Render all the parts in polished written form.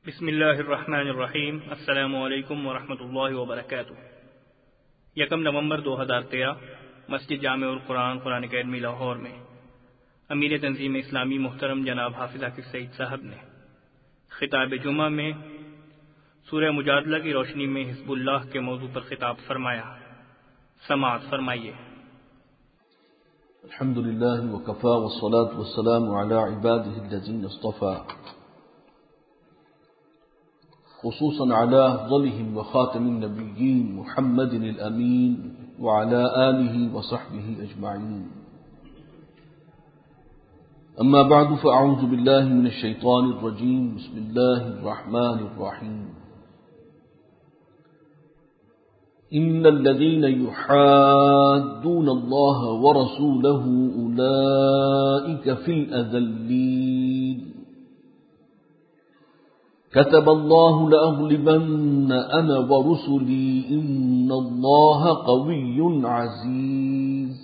بسم اللہ الرحمن الرحیم۔ السلام علیکم ورحمۃ اللہ وبرکاتہ۔ 1 نومبر 2013 مسجد جامع القرآن قرآن اکیڈمی لاہور میں امیر تنظیم اسلامی محترم جناب حافظ عاکف سعید صاحب نے خطاب جمعہ میں سورہ مجادلہ کی روشنی میں حزب اللہ کے موضوع پر خطاب فرمایا۔ سماعت فرمائیے۔ الحمد للہ وکفا والصلاة والسلام علی عباده الذین اصطفى، خصوصا على أفضلهم وخاتم النبيين محمد الأمين وعلى آله وصحبه أجمعين. أما بعد فأعوذ بالله من الشيطان الرجيم. بسم الله الرحمن الرحيم. إن الذين يحادون الله ورسوله أولئك في الأذلين. كتب الله لأغلبن أنا ورسلي إن الله قوي عزيز.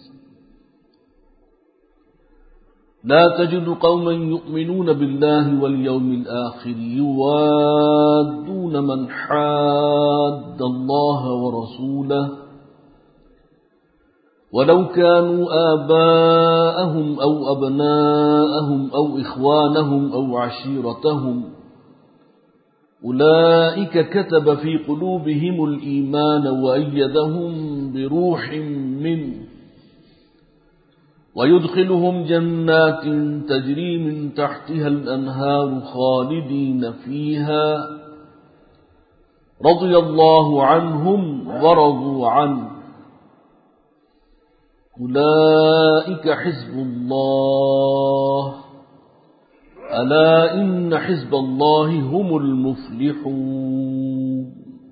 لا تجد قوما يؤمنون بالله واليوم الآخر يوادون من حاد الله ورسوله ولو كانوا آباءهم أو أبناءهم أو إخوانهم أو عشيرتهم أولئك كتب في قلوبهم الإيمان وأيدهم بروح منه ويدخلهم جنات تجري من تحتها الأنهار خالدين فيها رضي الله عنهم ورضوا عنه أولئك حزب الله ألا إن حزب الله هم المفلحون.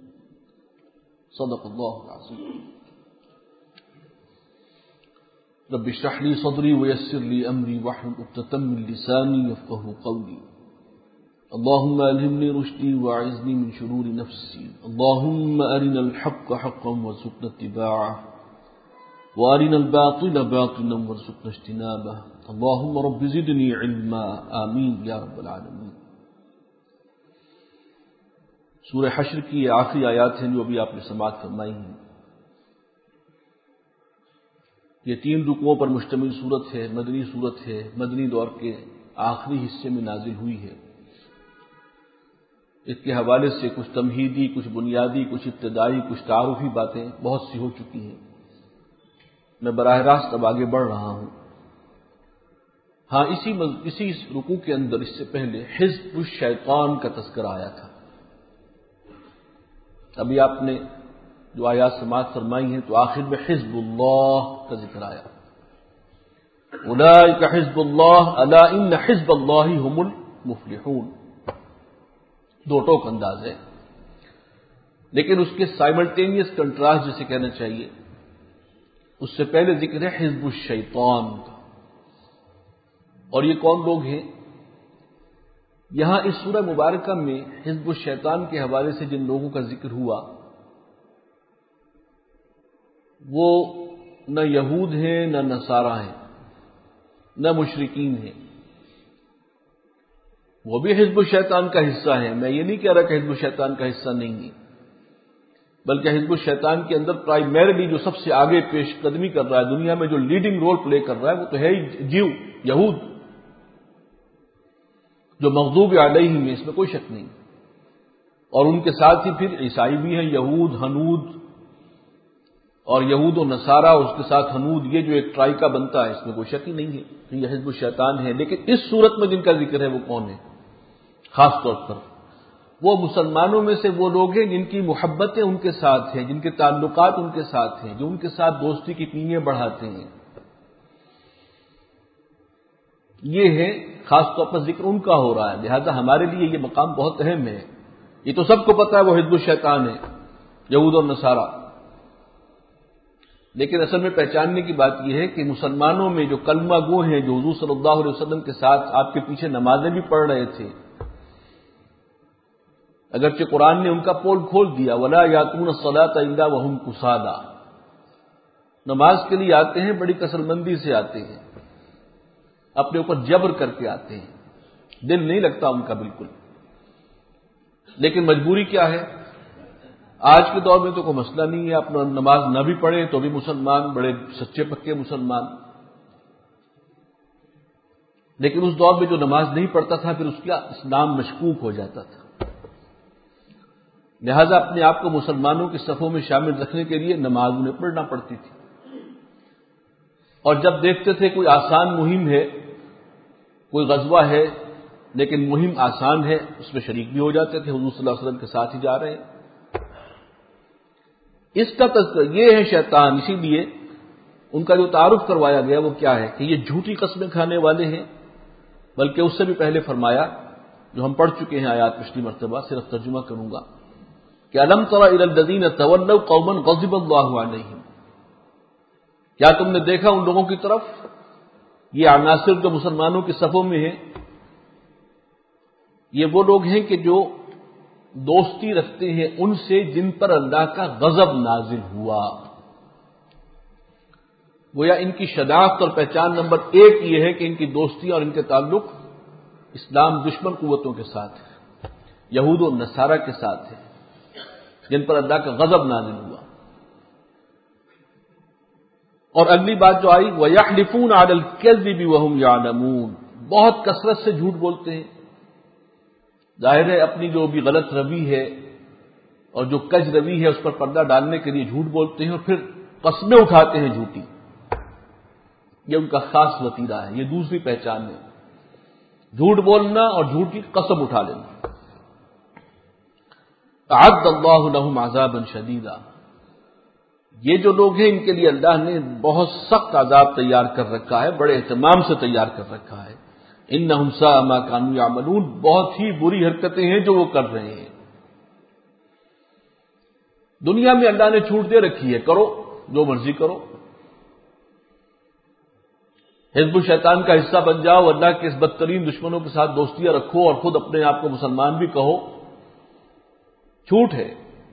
صدق الله العظيم. رب اشرح لي صدري ويسر لي أمري واحلل عقدة من لساني يفقهوا قولي. اللهم ألهمني رشدي وأعذني من شرور نفسي. اللهم أرنا الحق حقا وارزقنا اتباعه وارنا الباطل باطلا وارزقنا اجتنابه. اللهم رب زدني علما. آمین یا رب العالمین. سورہ حشر کی یہ آخری آیات ہیں جو ابھی آپ نے سماعت فرمائی ہیں۔ یہ 3 رکوعوں پر مشتمل سورت ہے، مدنی سورت ہے، مدنی دور کے آخری حصے میں نازل ہوئی ہے۔ اس کے حوالے سے کچھ تمہیدی، کچھ بنیادی، کچھ ابتدائی، کچھ تعارفی باتیں بہت سی ہو چکی ہیں۔ میں براہ راست اب آگے بڑھ رہا ہوں۔ ہاں، اسی رکوع کے اندر اس سے پہلے حزب الشیطان کا تذکرہ آیا تھا۔ ابھی آپ نے جو آیات سماعت فرمائی ہیں تو آخر میں حزب اللہ کا ذکر آیا۔ اولئک حزب اللہ الا ان حزب اللہ هم المفلحون۔ 2 ٹوک انداز ہے، لیکن اس کے سائملٹینیس کنٹراسٹ جسے کہنا چاہیے، اس سے پہلے ذکر ہے حزب الشیطان کا۔ اور یہ کون لوگ ہیں؟ یہاں اس سورہ مبارکہ میں حزب الشیطان کے حوالے سے جن لوگوں کا ذکر ہوا وہ نہ یہود ہیں، نہ نصارہ ہیں، نہ مشرکین ہیں۔ وہ بھی حزب الشیطان کا حصہ ہیں۔ میں یہ نہیں کہہ رہا کہ حزب الشیطان کا حصہ نہیں ہے، بلکہ حزب الشیطان کے اندر پرائمریلی جو سب سے آگے پیش قدمی کر رہا ہے، دنیا میں جو لیڈنگ رول پلے کر رہا ہے، وہ تو ہے ہی جیو، یہود، جو مغضوب علیہم میں، اس میں کوئی شک نہیں۔ اور ان کے ساتھ ہی پھر عیسائی بھی ہیں، یہود، ہنود، اور یہود و نصارہ، اور اس کے ساتھ ہنود، یہ جو ایک ٹرائی کا بنتا ہے، اس میں کوئی شک ہی نہیں ہے کہ یہ حزب الشیطان ہے۔ لیکن اس صورت میں جن کا ذکر ہے وہ کون ہے؟ خاص طور پر وہ مسلمانوں میں سے وہ لوگ ہیں جن کی محبتیں ان کے ساتھ ہیں، جن کے تعلقات ان کے ساتھ ہیں، جو ان کے ساتھ دوستی کی پینیاں بڑھاتے ہیں۔ یہ ہے خاص طور پر ذکر ان کا ہو رہا ہے، لہذا ہمارے لیے یہ مقام بہت اہم ہے۔ یہ تو سب کو پتہ ہے وہ حزب الشیطان ہے، یہود اور نصارہ، لیکن اصل میں پہچاننے کی بات یہ ہے کہ مسلمانوں میں جو کلمہ گو ہیں، جو حضور صلی اللہ علیہ وسلم کے ساتھ آپ کے پیچھے نمازیں بھی پڑھ رہے تھے، اگرچہ قرآن نے ان کا پول کھول دیا، وَلَا يَأْتُونَ الصَّلَاةَ إِلَّا وَهُمْ كُسَالَىٰ، نماز کے لیے آتے ہیں، بڑی کسلمندی سے آتے ہیں، اپنے اوپر جبر کر کے آتے ہیں، دل نہیں لگتا ان کا بالکل۔ لیکن مجبوری کیا ہے؟ آج کے دور میں تو کوئی مسئلہ نہیں ہے، اپنا نماز نہ بھی پڑھیں تو بھی مسلمان، بڑے سچے پکے مسلمان. لیکن اس دور میں جو نماز نہیں پڑھتا تھا پھر اس کا اسلام مشکوک ہو جاتا تھا. لہذا اپنے آپ کو مسلمانوں کی صفوں میں شامل رکھنے کے لیے نماز انہیں پڑھنا پڑتی تھی. اور جب دیکھتے تھے کوئی آسان مہم ہے، کوئی غزوہ ہے لیکن مہم آسان ہے، اس میں شریک بھی ہو جاتے تھے، حضور صلی اللہ علیہ وسلم کے ساتھ ہی جا رہے ہیں. اس کا یہ ہے شیطان. اسی لیے ان کا جو تعارف کروایا گیا وہ کیا ہے کہ یہ جھوٹی قسمیں کھانے والے ہیں. بلکہ اس سے بھی پہلے فرمایا جو ہم پڑھ چکے ہیں آیات پچھلی مرتبہ، صرف ترجمہ کروں گا کہ الم تر الی الذین تولوا قوما غضب اللہ علیہم، کیا تم نے دیکھا ان لوگوں کی طرف، یہ عناصر جو مسلمانوں کی صفوں میں ہیں یہ وہ لوگ ہیں کہ جو دوستی رکھتے ہیں ان سے جن پر اللہ کا غضب نازل ہوا. گویا ان کی شناخت اور پہچان نمبر 1 یہ ہے کہ ان کی دوستی اور ان کے تعلق اسلام دشمن قوتوں کے ساتھ ہے، یہود و نصارہ کے ساتھ ہے جن پر اللہ کا غضب نازل ہوا. اور اگلی بات جو آئی وَيَحْلِفُونَ عَلَى الْكَذِّبِ وَهُمْ يَعْلَمُونَ، بہت کثرت سے جھوٹ بولتے ہیں. ظاہر ہے اپنی جو بھی غلط روی ہے اور جو کج روی ہے اس پر پردہ ڈالنے کے لیے جھوٹ بولتے ہیں اور پھر قسمیں اٹھاتے ہیں جھوٹی. یہ ان کا خاص وتیرہ ہے، یہ دوسری پہچان ہے، جھوٹ بولنا اور جھوٹی قسم اٹھا لینا. اعد اللہ لهم عذابا شدیدا، یہ جو لوگ ہیں ان کے لیے اللہ نے بہت سخت عذاب تیار کر رکھا ہے، بڑے اہتمام سے تیار کر رکھا ہے. انہم ساء ما كانوا يعملون، بہت ہی بری حرکتیں ہیں جو وہ کر رہے ہیں. دنیا میں اللہ نے چھوٹ دے رکھی ہے، کرو جو مرضی کرو، حزب الشیطان کا حصہ بن جاؤ، اللہ کے اس بدترین دشمنوں کے ساتھ دوستیاں رکھو اور خود اپنے آپ کو مسلمان بھی کہو، چھوٹ ہے.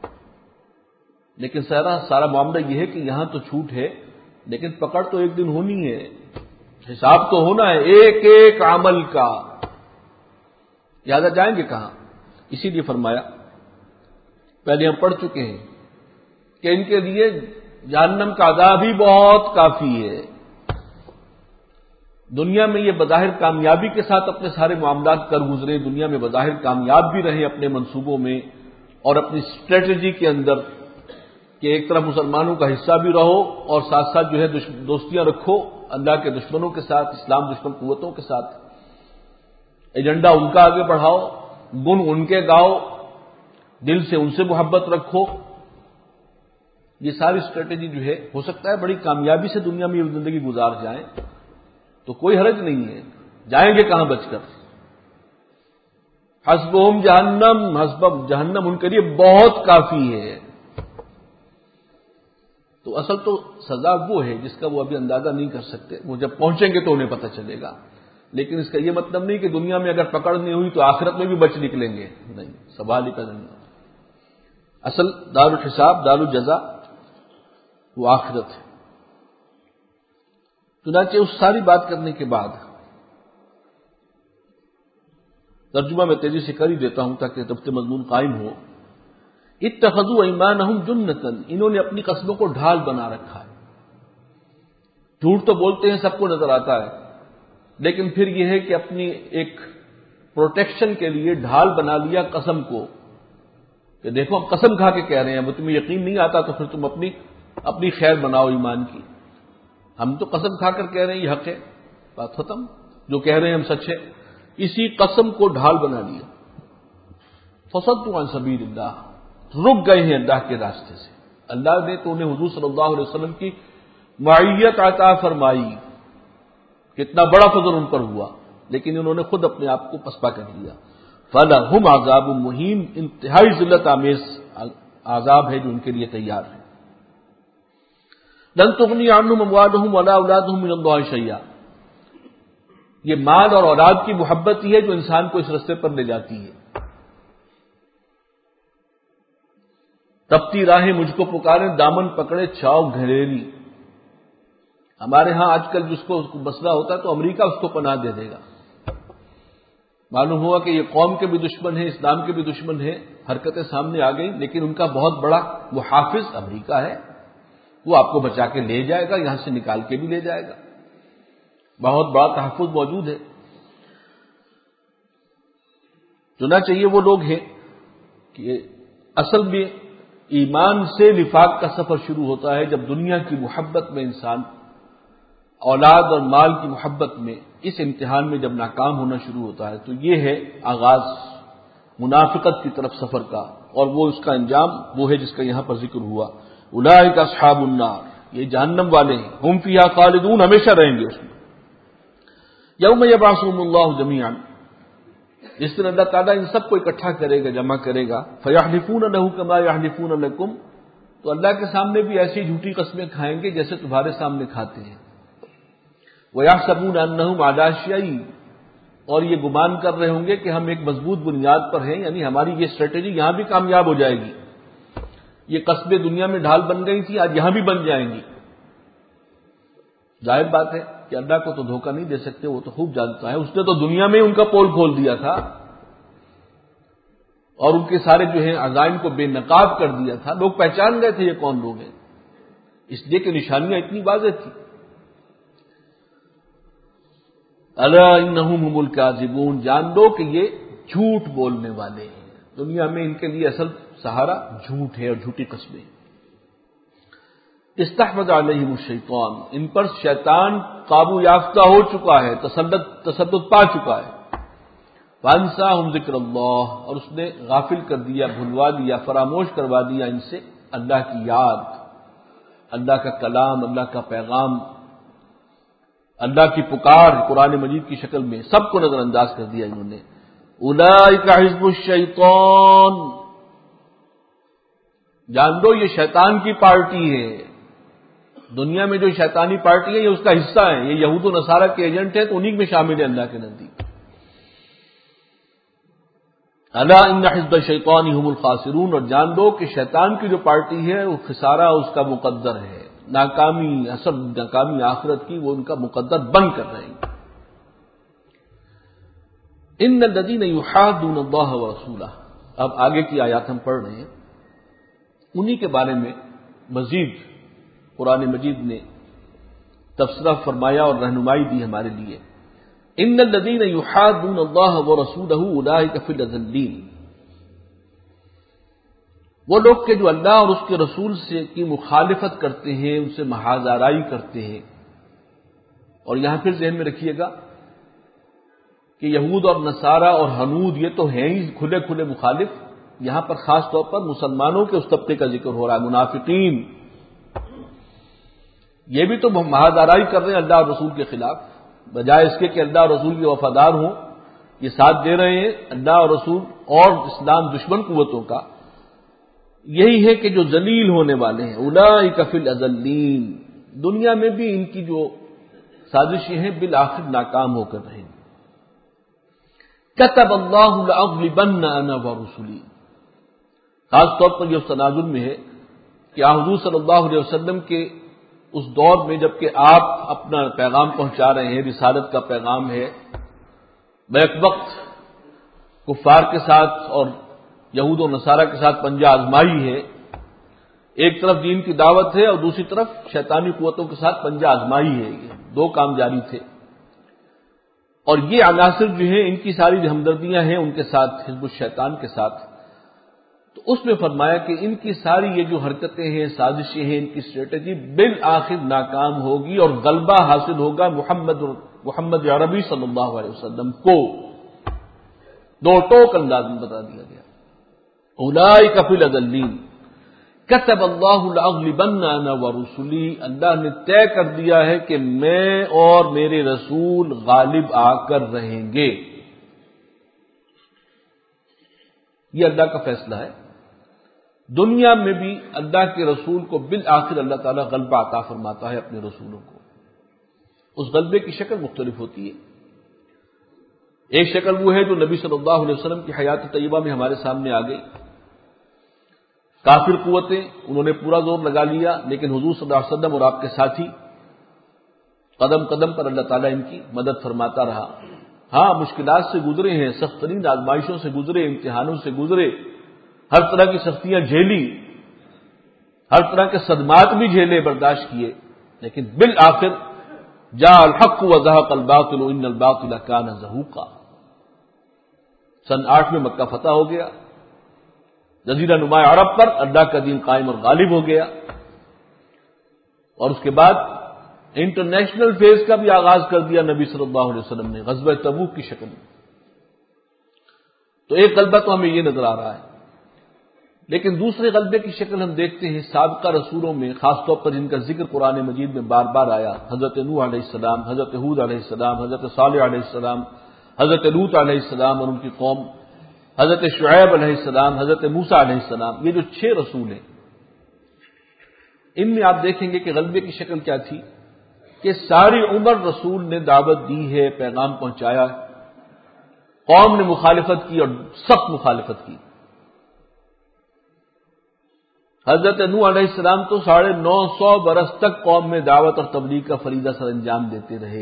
لیکن سارا معاملہ یہ ہے کہ یہاں تو چھوٹ ہے لیکن پکڑ تو ایک دن ہونی ہے، حساب تو ہونا ہے ایک ایک عمل کا. لہذا جائیں گے کہاں؟ اسی لیے فرمایا پہلے ہم پڑھ چکے ہیں کہ ان کے لیے جہنم کا عذاب ہی بہت کافی ہے. دنیا میں یہ بظاہر کامیابی کے ساتھ اپنے سارے معاملات کر گزرے، دنیا میں بظاہر کامیاب بھی رہے اپنے منصوبوں میں اور اپنی اسٹریٹجی کے اندر کہ ایک طرف مسلمانوں کا حصہ بھی رہو اور ساتھ ساتھ جو ہے دوستیاں رکھو اللہ کے دشمنوں کے ساتھ، اسلام دشمن قوتوں کے ساتھ، ایجنڈا ان کا آگے بڑھاؤ، گن ان کے گاؤ، دل سے ان سے محبت رکھو. یہ ساری اسٹریٹجی جو ہے ہو سکتا ہے بڑی کامیابی سے دنیا میں یہ زندگی گزار جائیں تو کوئی حرج نہیں ہے، جائیں گے کہاں بچ کر؟ حسبہم جہنم، حسب جہنم ان کے لیے بہت کافی ہے. تو اصل تو سزا وہ ہے جس کا وہ ابھی اندازہ نہیں کر سکتے، وہ جب پہنچیں گے تو انہیں پتہ چلے گا. لیکن اس کا یہ مطلب نہیں کہ دنیا میں اگر پکڑ نہیں ہوئی تو آخرت میں بھی بچ نکلیں گے، نہیں، سوال ہی کا نہیں. اصل دار الحساب، دار الجزا وہ آخرت ہے. چنانچہ اس ساری بات کرنے کے بعد ترجمہ میں تیزی سے کر ہی دیتا ہوں تاکہ ضبط مضمون قائم ہو. اتخذوا ایمانہم جنۃ، انہوں نے اپنی قسموں کو ڈھال بنا رکھا ہے. جھوٹ تو بولتے ہیں، سب کو نظر آتا ہے، لیکن پھر یہ ہے کہ اپنی ایک پروٹیکشن کے لیے ڈھال بنا لیا قسم کو کہ دیکھو ہم قسم کھا کے کہہ رہے ہیں، وہ تمہیں یقین نہیں آتا تو پھر تم اپنی خیر بناؤ ایمان کی. ہم تو قسم کھا کر کہہ رہے ہیں یہ حق ہے، بات ختم، جو کہہ رہے ہیں ہم سچ ہے. اسی قسم کو ڈھال بنا لیا. فصدوا عن سبیل اللہ، رک گئے ہیں اللہ کے راستے سے. اللہ نے تو انہیں حضور صلی اللہ علیہ وسلم کی معیت عطا فرمائی، کتنا بڑا فضل ان پر ہوا، لیکن انہوں نے خود اپنے آپ کو پسپا کر لیا. فَلَهُمْ عَذَابٌ مُهِينٌ، انتہائی ذلت آمیز عذاب ہے جو ان کے لیے تیار ہے. لَن تُغْنِيَ عَنْهُمْ أَمْوَالُهُمْ وَلَا أَوْلَادُهُمْ مِنَ اللَّهِ شَيْئًا، یہ مال اور اولاد کی محبت ہی ہے جو انسان کو اس رستے پر لے جاتی ہے. تپتی راہیں مجھ کو پکارے، دامن پکڑے چھاؤ گھریری. ہمارے ہاں آج کل جس کو مسئلہ ہوتا ہے تو امریکہ اس کو پناہ دے دے گا. معلوم ہوا کہ یہ قوم کے بھی دشمن ہیں، اسلام کے بھی دشمن ہیں، حرکتیں سامنے آ گئیں، لیکن ان کا بہت بڑا محافظ امریکہ ہے، وہ آپ کو بچا کے لے جائے گا، یہاں سے نکال کے بھی لے جائے گا، بہت بڑا تحفظ موجود ہے۔ چنانچہ یہ وہ لوگ ہیں کہ اصل میں ایمان سے نفاق کا سفر شروع ہوتا ہے جب دنیا کی محبت میں انسان اولاد اور مال کی محبت میں اس امتحان میں جب ناکام ہونا شروع ہوتا ہے، تو یہ ہے آغاز منافقت کی طرف سفر کا، اور وہ اس کا انجام وہ ہے جس کا یہاں پر ذکر ہوا، اولئک اصحاب النار، یہ جہنم والے ہیں، ہم فیہا خالدون، ہمیشہ رہیں گے اس میں۔ یوم یبعثہم اللہ جمیعا، جس دن اللہ تعالیٰ ان سب کو اکٹھا کرے گا، جمع کرے گا، فیحلفون لہ کما یحلفون لکم، تو اللہ کے سامنے بھی ایسی جھوٹی قسمیں کھائیں گے جیسے تمہارے سامنے کھاتے ہیں، وَيَحْسَبُونَ أَنَّهُمْ عَلَىٰ شَيْءٍ، اور یہ گمان کر رہے ہوں گے کہ ہم ایک مضبوط بنیاد پر ہیں، یعنی ہماری یہ اسٹریٹجی یہاں بھی کامیاب ہو جائے گی، یہ قصبے دنیا میں ڈھال بن گئی تھی، آج یہاں بھی بن جائیں گی۔ ظاہر بات ہے کہ اللہ کو تو دھوکہ نہیں دے سکتے، وہ تو خوب جانتا ہے، اس نے تو دنیا میں ان کا پول کھول دیا تھا اور ان کے سارے جو ہیں عزائم کو بے نقاب کر دیا تھا، لوگ پہچان گئے تھے یہ کون لوگ ہیں، اس لیے کہ نشانیاں اتنی واضح تھیں۔ الا انہم هم الکاذبون، جان لو کہ یہ جھوٹ بولنے والے ہیں، دنیا میں ان کے لیے اصل سہارا جھوٹ ہے اور جھوٹی قسمیں۔ استحوذ علیہم الشیطان، ان پر شیطان قابو یافتہ ہو چکا ہے، تسلط پا چکا ہے۔ فانساہم ذکر اللہ، اور اس نے غافل کر دیا، بھلوا دیا، فراموش کروا دیا ان سے اللہ کی یاد، اللہ کا کلام، اللہ کا پیغام، اللہ کی پکار قرآن مجید کی شکل میں، سب کو نظر انداز کر دیا انہوں نے۔ اولئک حزب الشیطان، جان دو یہ شیطان کی پارٹی ہے، دنیا میں جو شیطانی پارٹی ہے یہ اس کا حصہ ہے، یہ یہود و نصارہ کے ایجنٹ ہیں تو انہی میں شامل ہے اللہ کے نزدیک۔ الا ان حزب الشیطان هم الخاسرون، اور جان دو کہ شیطان کی جو پارٹی ہے وہ خسارہ اس کا مقدر ہے، ناکامی، اصل ناکامی آخرت کی وہ ان کا مقدر بن کر رہے ہیں۔ ان الذین یحادون اللہ ورسولہ، اب آگے کی آیات ہم پڑھ رہے ہیں، انہی کے بارے میں مزید قرآن مجید نے تبصرہ فرمایا اور رہنمائی دی ہمارے لیے۔ ان الذین یحادون اللہ ورسولہ اولئک فی الاذلین، وہ لوگ کہ جو اللہ اور اس کے رسول سے کی مخالفت کرتے ہیں، ان سے محاذ آرائی کرتے ہیں، اور یہاں پھر ذہن میں رکھیے گا کہ یہود اور نصارہ اور ہنود یہ تو ہیں ہی کھلے کھلے مخالف، یہاں پر خاص طور پر مسلمانوں کے اس طبقے کا ذکر ہو رہا ہے، منافقین، یہ بھی تو محاذ آرائی کر رہے ہیں اللہ اور رسول کے خلاف، بجائے اس کے کہ اللہ اور رسول کے وفادار ہوں، یہ ساتھ دے رہے ہیں اللہ اور رسول اور اسلام دشمن قوتوں کا۔ یہی ہے کہ جو ذلیل ہونے والے ہیں، اولئک فی الاذلین، دنیا میں بھی ان کی جو سازشیں ہیں بالآخر ناکام ہو کر رہیں گی۔ کتب اللہ لأغلبن انا ورسلی، خاص طور پر یہ اس تناظر میں ہے کہ حضور صلی اللہ علیہ وسلم کے اس دور میں جبکہ آپ اپنا پیغام پہنچا رہے ہیں، رسالت کا پیغام ہے، بیک وقت کفار کے ساتھ اور یہود و نصارہ کے ساتھ پنجہ آزمائی ہے، ایک طرف دین کی دعوت ہے اور دوسری طرف شیطانی قوتوں کے ساتھ پنجہ آزمائی ہے، یہ دو کام جاری تھے، اور یہ عناصر جو ہیں ان کی ساری ہمدردیاں ہیں ان کے ساتھ، حزب الشیطان کے ساتھ، تو اس میں فرمایا کہ ان کی ساری یہ جو حرکتیں ہیں، سازشیں ہیں، ان کی اسٹریٹجی بالآخر ناکام ہوگی اور غلبہ حاصل ہوگا محمد عربی صلی اللہ علیہ وسلم کو، دو ٹوک انداز میں بتا دیا گیا۔ اولئک فی الاذلین کتب اللہ لأغلبن انا ورسلی، اللہ نے طے کر دیا ہے کہ میں اور میرے رسول غالب آ کر رہیں گے، یہ اللہ کا فیصلہ ہے۔ دنیا میں بھی اللہ کے رسول کو بالآخر اللہ تعالیٰ غلبہ عطا فرماتا ہے اپنے رسولوں کو، اس غلبے کی شکل مختلف ہوتی ہے۔ ایک شکل وہ ہے جو نبی صلی اللہ علیہ وسلم کی حیات طیبہ میں ہمارے سامنے آ گئی، کافر قوتیں انہوں نے پورا زور لگا لیا، لیکن حضور صلی اللہ علیہ وسلم اور آپ کے ساتھی قدم قدم پر اللہ تعالیٰ ان کی مدد فرماتا رہا، ہاں مشکلات سے گزرے ہیں، سخت ترین آزمائشوں سے گزرے، امتحانوں سے گزرے، ہر طرح کی سختیاں جھیلی، ہر طرح کے صدمات بھی جھیلے، برداشت کیے، لیکن بالآخر جاء الحق وزهق الباطل ان الباطل كان زهوقا۔ سن 8 میں مکہ فتح ہو گیا، جزیرہ نما عرب پر اللہ کا دین قائم اور غالب ہو گیا، اور اس کے بعد انٹرنیشنل فیز کا بھی آغاز کر دیا نبی صلی اللہ علیہ وسلم نے غزوہ تبوک کی شکل میں۔ تو ایک غلبہ تو ہمیں یہ نظر آ رہا ہے، لیکن دوسرے غلبے کی شکل ہم دیکھتے ہیں سابقہ رسولوں میں، خاص طور پر جن کا ذکر قرآن مجید میں بار بار آیا، حضرت نوح علیہ السلام، حضرت ہود علیہ السلام، حضرت صالح علیہ السلام، حضرت لوط علیہ السلام اور ان کی قوم، حضرت شعیب علیہ السلام، حضرت موسیٰ علیہ السلام، یہ جو 6 رسول ہیں، ان میں آپ دیکھیں گے کہ غلبے کی شکل کیا تھی کہ ساری عمر رسول نے دعوت دی ہے، پیغام پہنچایا، قوم نے مخالفت کی اور سخت مخالفت کی۔ حضرت نوح علیہ السلام تو 950 برس تک قوم میں دعوت اور تبلیغ کا فریضہ سر انجام دیتے رہے،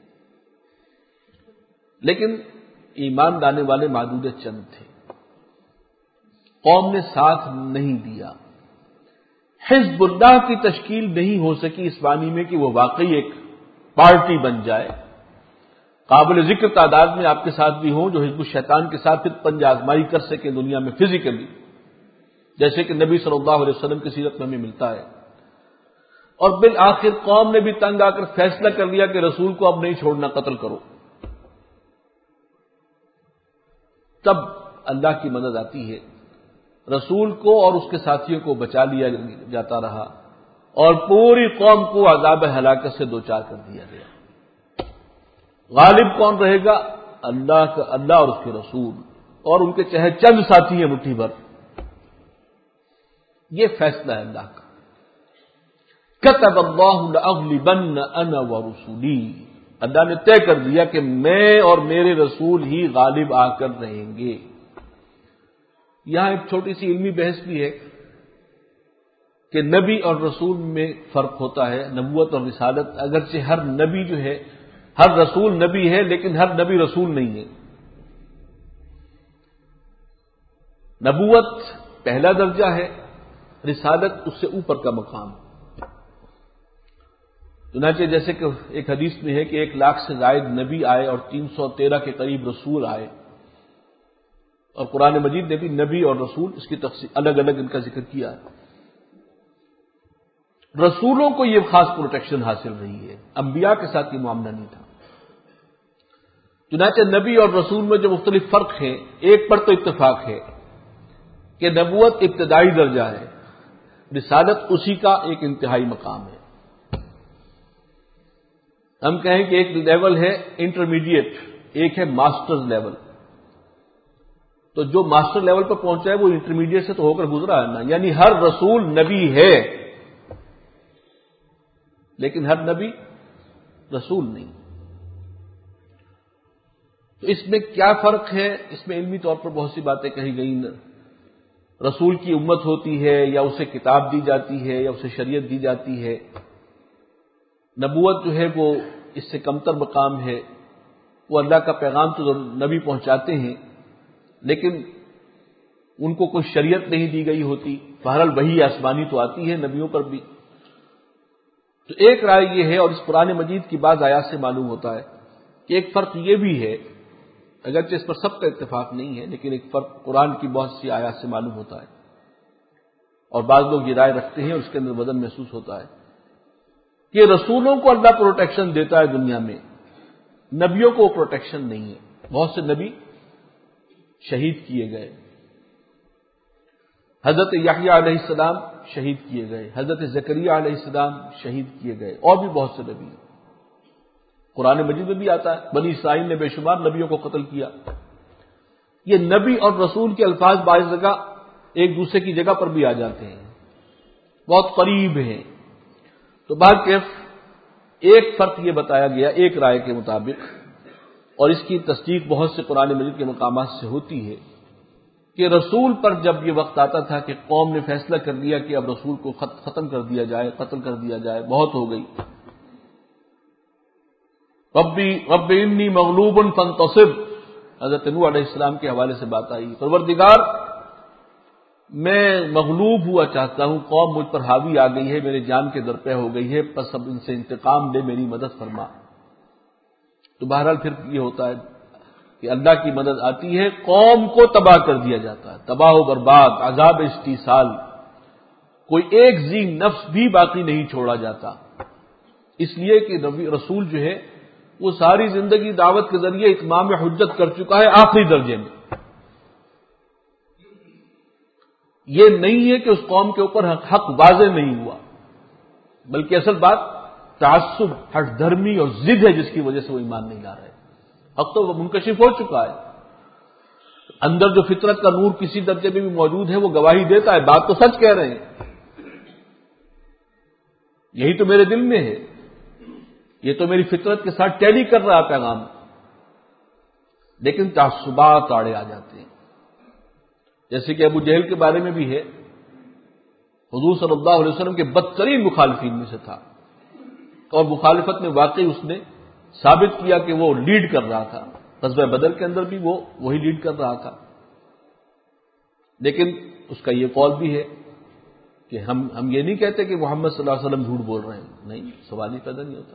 لیکن ایمان لانے والے معدود چند تھے، قوم نے ساتھ نہیں دیا۔ حزب اللہ کی تشکیل نہیں ہو سکی اس معنی میں کہ وہ واقعی ایک پارٹی بن جائے، قابل ذکر تعداد میں آپ کے ساتھ بھی ہوں جو حزب الشیطان کے ساتھ پھر پنج آزمائی کر سکے دنیا میں فزیکلی، جیسے کہ نبی صلی اللہ علیہ وسلم کی سیرت میں ہمیں ملتا ہے۔ اور بالآخر قوم نے بھی تنگ آ کر فیصلہ کر لیا کہ رسول کو اب نہیں چھوڑنا، قتل کرو۔ تب اللہ کی مدد آتی ہے، رسول کو اور اس کے ساتھیوں کو بچا لیا جاتا رہا، اور پوری قوم کو عذاب ہلاکت سے دوچار کر دیا گیا۔ غالب کون رہے گا؟ اللہ اور اس کے رسول، اور ان کے چاہے چند ساتھی ہیں مٹھی بھر، یہ فیصلہ ہے اللہ کا۔ کتب اللہ لأغلبن انا ورسلی، اللہ نے طے کر دیا کہ میں اور میرے رسول ہی غالب آ کر رہیں گے۔ یہاں ایک چھوٹی سی علمی بحث بھی ہے کہ نبی اور رسول میں فرق ہوتا ہے، نبوت اور رسالت۔ اگرچہ ہر نبی جو ہے، ہر رسول نبی ہے، لیکن ہر نبی رسول نہیں ہے۔ نبوت پہلا درجہ ہے، رسالت اس سے اوپر کا مقام۔ چنانچہ جیسے کہ ایک حدیث میں ہے کہ 1 لاکھ سے زائد نبی آئے اور 313 کے قریب رسول آئے، اور قرآن مجید نے بھی نبی اور رسول اس کی تفصیل الگ الگ ان کا ذکر کیا ہے۔ رسولوں کو یہ خاص پروٹیکشن حاصل رہی ہے، انبیاء کے ساتھ یہ معاملہ نہیں تھا۔ چنانچہ نبی اور رسول میں جو مختلف فرق ہیں، ایک پر تو اتفاق ہے کہ نبوت ابتدائی درجہ ہے، رسالت اسی کا ایک انتہائی مقام ہے۔ ہم کہیں کہ ایک لیول ہے انٹرمیڈیٹ، ایک ہے ماسٹرز لیول۔ تو جو ماسٹر لیول پر پہنچا ہے وہ انٹرمیڈیٹ سے تو ہو کر گزرا ہے نا، یعنی ہر رسول نبی ہے لیکن ہر نبی رسول نہیں۔ تو اس میں کیا فرق ہے؟ اس میں علمی طور پر بہت سی باتیں کہی گئی۔ رسول کی امت ہوتی ہے، یا اسے کتاب دی جاتی ہے، یا اسے شریعت دی جاتی ہے۔ نبوت جو ہے وہ اس سے کمتر مقام ہے، وہ اللہ کا پیغام تو نبی پہنچاتے ہیں، لیکن ان کو کوئی شریعت نہیں دی گئی ہوتی، بہرحال وحی آسمانی تو آتی ہے نبیوں پر بھی۔ تو ایک رائے یہ ہے، اور اس قرآن مجید کی بعض آیات سے معلوم ہوتا ہے کہ ایک فرق یہ بھی ہے، اگرچہ اس پر سب کا اتفاق نہیں ہے، لیکن ایک فرق قرآن کی بہت سی آیات سے معلوم ہوتا ہے، اور بعض لوگ یہ رائے رکھتے ہیں اور اس کے اندر وزن محسوس ہوتا ہے کہ رسولوں کو اللہ پروٹیکشن دیتا ہے دنیا میں، نبیوں کو پروٹیکشن نہیں ہے۔ بہت سے نبی شہید کیے گئے، حضرت یحییٰ علیہ السلام شہید کیے گئے، حضرت زکریا علیہ السلام شہید کیے گئے، اور بھی بہت سے نبی۔ قرآن مجید میں بھی آتا ہے بنی اسرائیل نے بے شمار نبیوں کو قتل کیا۔ یہ نبی اور رسول کے الفاظ بعض جگہ ایک دوسرے کی جگہ پر بھی آ جاتے ہیں، بہت قریب ہیں۔ تو بہرکیف ایک فرق یہ بتایا گیا ایک رائے کے مطابق، اور اس کی تصدیق بہت سے قرآن مجید کے مقامات سے ہوتی ہے کہ رسول پر جب یہ وقت آتا تھا کہ قوم نے فیصلہ کر لیا کہ اب رسول کو ختم کر دیا جائے، قتل کر دیا جائے، بہت ہو گئی، رب انی مغلوب فانتصر، حضرت نوح علیہ السلام کے حوالے سے بات آئی، پروردگار میں مغلوب ہوا چاہتا ہوں، قوم مجھ پر حاوی آ گئی ہے، میرے جان کے درپے ہو گئی ہے، پس اب ان سے انتقام لے، میری مدد فرما۔ تو بہرحال پھر یہ ہوتا ہے کہ اللہ کی مدد آتی ہے، قوم کو تباہ کر دیا جاتا ہے، تباہ و برباد، عذاب استیصال، کوئی ایک ذی نفس بھی باقی نہیں چھوڑا جاتا، اس لیے کہ رسول جو ہے وہ ساری زندگی دعوت کے ذریعے اتمام حجت کر چکا ہے آخری درجے میں۔ یہ نہیں ہے کہ اس قوم کے اوپر حق واضح نہیں ہوا، بلکہ اصل بات تعصب، ہٹ دھرمی اور ضد ہے جس کی وجہ سے وہ ایمان نہیں لا رہے۔ حق تو منکشف ہو چکا ہے، اندر جو فطرت کا نور کسی درجے میں بھی موجود ہے وہ گواہی دیتا ہے، بات تو سچ کہہ رہے ہیں، یہی تو میرے دل میں ہے، یہ تو میری فطرت کے ساتھ ٹیلی کر رہا پیغام، لیکن تعصبات آڑے آ جاتے ہیں، جیسے کہ ابو جہل کے بارے میں بھی ہے، حضور صلی اللہ علیہ وسلم کے بدترین مخالفین میں سے تھا، اور مخالفت میں واقعی اس نے ثابت کیا کہ وہ لیڈ کر رہا تھا، غزوہ بدر کے اندر بھی وہ وہی لیڈ کر رہا تھا، لیکن اس کا یہ قول بھی ہے کہ ہم یہ نہیں کہتے کہ محمد صلی اللہ علیہ وسلم جھوٹ بول رہے ہیں، نہیں، سوال ہی پیدا نہیں ہوتا،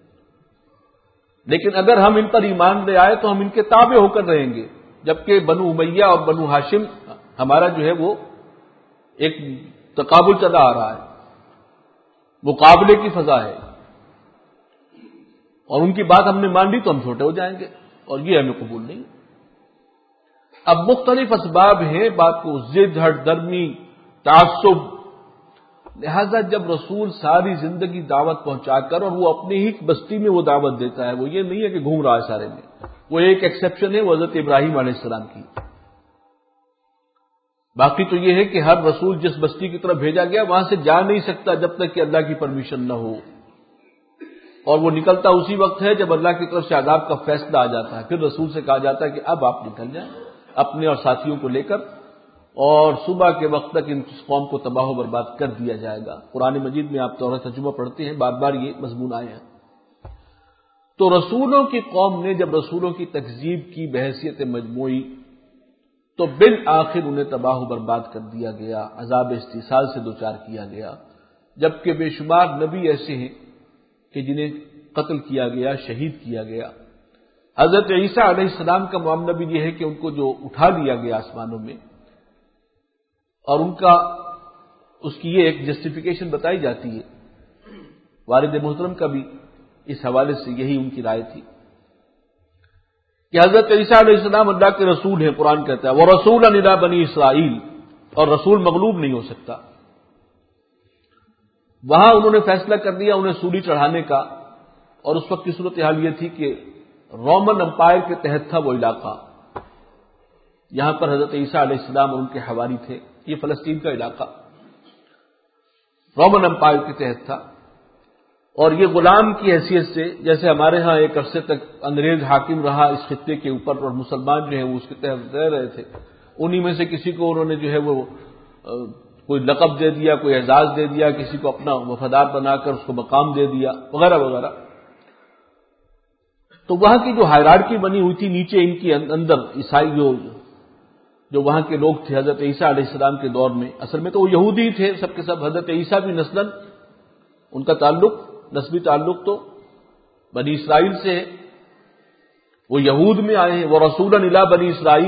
لیکن اگر ہم ان پر ایمان لے آئے تو ہم ان کے تابع ہو کر رہیں گے، جبکہ بنو امیہ اور بنو ہاشم ہمارا جو ہے وہ ایک تقابل چلا آ رہا ہے، مقابلے کی فضا ہے، اور ان کی بات ہم نے مان لی تو ہم چھوٹے ہو جائیں گے، اور یہ ہمیں قبول نہیں۔ اب مختلف اسباب ہیں بات کو ضد، ہٹ درمی، تعصب، لہذا جب رسول ساری زندگی دعوت پہنچا کر اور وہ اپنی ہی بستی میں وہ دعوت دیتا ہے، وہ یہ نہیں ہے کہ گھوم رہا ہے سارے میں، وہ ایک ایکسیپشن ہے، وہ حضرت ابراہیم علیہ السلام کی، باقی تو یہ ہے کہ ہر رسول جس بستی کی طرف بھیجا گیا وہاں سے جا نہیں سکتا جب تک کہ اللہ کی پرمیشن نہ ہو، اور وہ نکلتا اسی وقت ہے جب اللہ کی طرف سے عذاب کا فیصلہ آ جاتا ہے، پھر رسول سے کہا جاتا ہے کہ اب آپ نکل جائیں اپنے اور ساتھیوں کو لے کر، اور صبح کے وقت تک ان قوم کو تباہ و برباد کر دیا جائے گا۔ قرآن مجید میں آپ طور ترجمہ پڑھتے ہیں، بار بار یہ مضمون آئے ہیں۔ تو رسولوں کی قوم نے جب رسولوں کی تکذیب کی بحیثیت مجموعی، تو بالآخر انہیں تباہ و برباد کر دیا گیا، عذاب استیصال سے دوچار کیا گیا، جبکہ بے شمار نبی ایسے ہیں کہ جنہیں قتل کیا گیا، شہید کیا گیا۔ حضرت عیسیٰ علیہ السلام کا معاملہ بھی یہ ہے کہ ان کو جو اٹھا لیا گیا آسمانوں میں، اور اس کی یہ ایک جسٹیفیکیشن بتائی جاتی ہے، والد محترم کا بھی اس حوالے سے یہی ان کی رائے تھی کہ حضرت عیسیٰ علیہ السلام اللہ کے رسول ہیں، قرآن کہتا ہے وَرَسُولًا إِلَىٰ بَنِي اسرائیل، اور رسول مغلوب نہیں ہو سکتا۔ وہاں انہوں نے فیصلہ کر دیا انہیں سولی چڑھانے کا، اور اس وقت کی صورتحال یہ تھی کہ رومن امپائر کے تحت تھا وہ علاقہ، یہاں پر حضرت عیسیٰ علیہ السلام اور ان کے حواری تھے، یہ فلسطین کا علاقہ رومن امپائر کے تحت تھا، اور یہ غلام کی حیثیت سے، جیسے ہمارے ہاں ایک عرصے تک انگریز حاکم رہا اس خطے کے اوپر اور مسلمان جو ہیں وہ اس کے تحت رہ رہے تھے، انہی میں سے کسی کو انہوں نے جو ہے وہ کوئی لقب دے دیا، کوئی اعزاز دے دیا، کسی کو اپنا وفادار بنا کر اس کو مقام دے دیا، وغیرہ وغیرہ۔ تو وہاں کی جو ہائرارکی بنی ہوئی تھی نیچے ان کی اندر، عیسائی جو وہاں کے لوگ تھے حضرت عیسیٰ علیہ السلام کے دور میں، اصل میں تو وہ یہودی تھے سب کے سب، حضرت عیسیٰ بھی نسلاً ان کا تعلق، نسبی تعلق تو بنی اسرائیل سے ہے، وہ یہود میں آئے ہیں، وہ رسولاً الی بنی اسرائیل،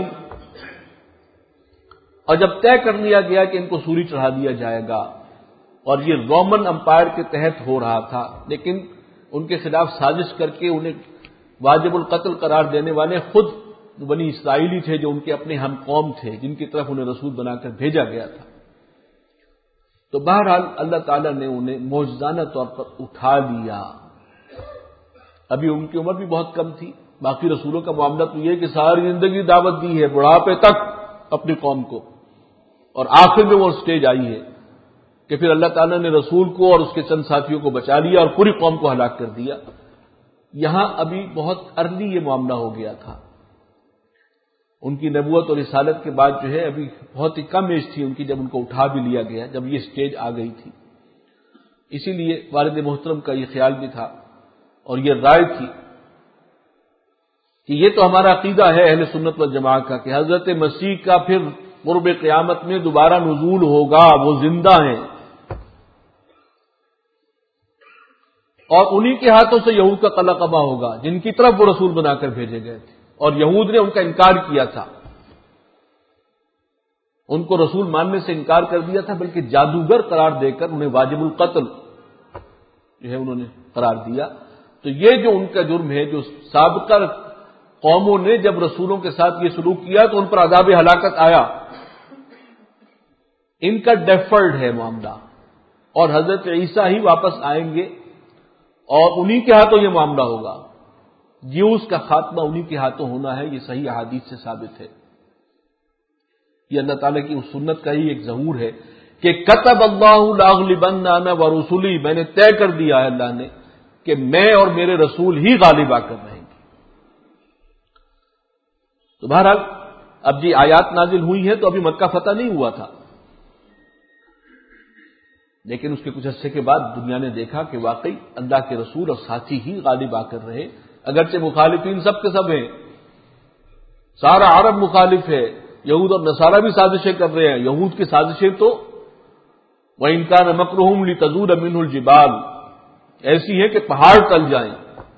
اور جب طے کر لیا گیا کہ ان کو سولی چڑھا دیا جائے گا، اور یہ رومن امپائر کے تحت ہو رہا تھا، لیکن ان کے خلاف سازش کر کے انہیں واجب القتل قرار دینے والے خود بنی اسرائیلی تھے، جو ان کے اپنے ہم قوم تھے، جن کی طرف انہیں رسول بنا کر بھیجا گیا تھا۔ تو بہرحال اللہ تعالیٰ نے انہیں معجزانہ طور پر اٹھا لیا، ابھی ان کی عمر بھی بہت کم تھی، باقی رسولوں کا معاملہ تو یہ کہ ساری زندگی دعوت دی ہے بڑھاپے تک اپنی قوم کو، اور آخر میں وہ سٹیج آئی ہے کہ پھر اللہ تعالیٰ نے رسول کو اور اس کے چند ساتھیوں کو بچا لیا اور پوری قوم کو ہلاک کر دیا۔ یہاں ابھی بہت ارلی یہ معاملہ ہو گیا تھا، ان کی نبوت اور رسالت کے بعد جو ہے ابھی بہت ہی کم ایج تھی ان کی جب ان کو اٹھا بھی لیا گیا، جب یہ سٹیج آ گئی تھی۔ اسی لیے والد محترم کا یہ خیال بھی تھا اور یہ رائے تھی کہ یہ تو ہمارا عقیدہ ہے اہل سنت والجماعت کا کہ حضرت مسیح کا پھر قرب قیامت میں دوبارہ نزول ہوگا، وہ زندہ ہیں، اور انہی کے ہاتھوں سے یہود کا قلع قبا ہوگا جن کی طرف وہ رسول بنا کر بھیجے گئے تھے، اور یہود نے ان کا انکار کیا تھا، ان کو رسول ماننے سے انکار کر دیا تھا، بلکہ جادوگر قرار دے کر انہیں واجب القتل جو ہے انہوں نے قرار دیا۔ تو یہ جو ان کا جرم ہے، جو سابقہ قوموں نے جب رسولوں کے ساتھ یہ سلوک کیا تو ان پر عذاب ہلاکت آیا، ان کا ڈیفرڈ ہے معاملہ، اور حضرت عیسیٰ ہی واپس آئیں گے اور انہی کے ہاتھوں یہ معاملہ ہوگا، جیوس کا خاتمہ انہی کے ہاتھوں ہونا ہے، یہ صحیح احادیث سے ثابت ہے۔ یہ اللہ تعالیٰ کی اس سنت کا ہی ایک ظہور ہے کہ کتب اللہ لاغلبن انا ورسلی، میں نے طے کر دیا ہے اللہ نے کہ میں اور میرے رسول ہی غالب آ کر رہیں گے۔ تو بہرحال اب جی آیات نازل ہوئی ہیں تو ابھی مکہ فتح نہیں ہوا تھا، لیکن اس کے کچھ عرصے کے بعد دنیا نے دیکھا کہ واقعی اللہ کے رسول اور ساتھی ہی غالب آ کر رہے، اگرچہ مخالفین سب کے سب ہیں، سارا عرب مخالف ہے، یہود اور نصارہ بھی سازشیں کر رہے ہیں۔ یہود کی سازشیں تو وَإِنْ كَانَ مَكْرُهُمْ لِتَزُولَ مِنْهُ الْجِبَالُ، ایسی ہے کہ پہاڑ ٹل جائیں،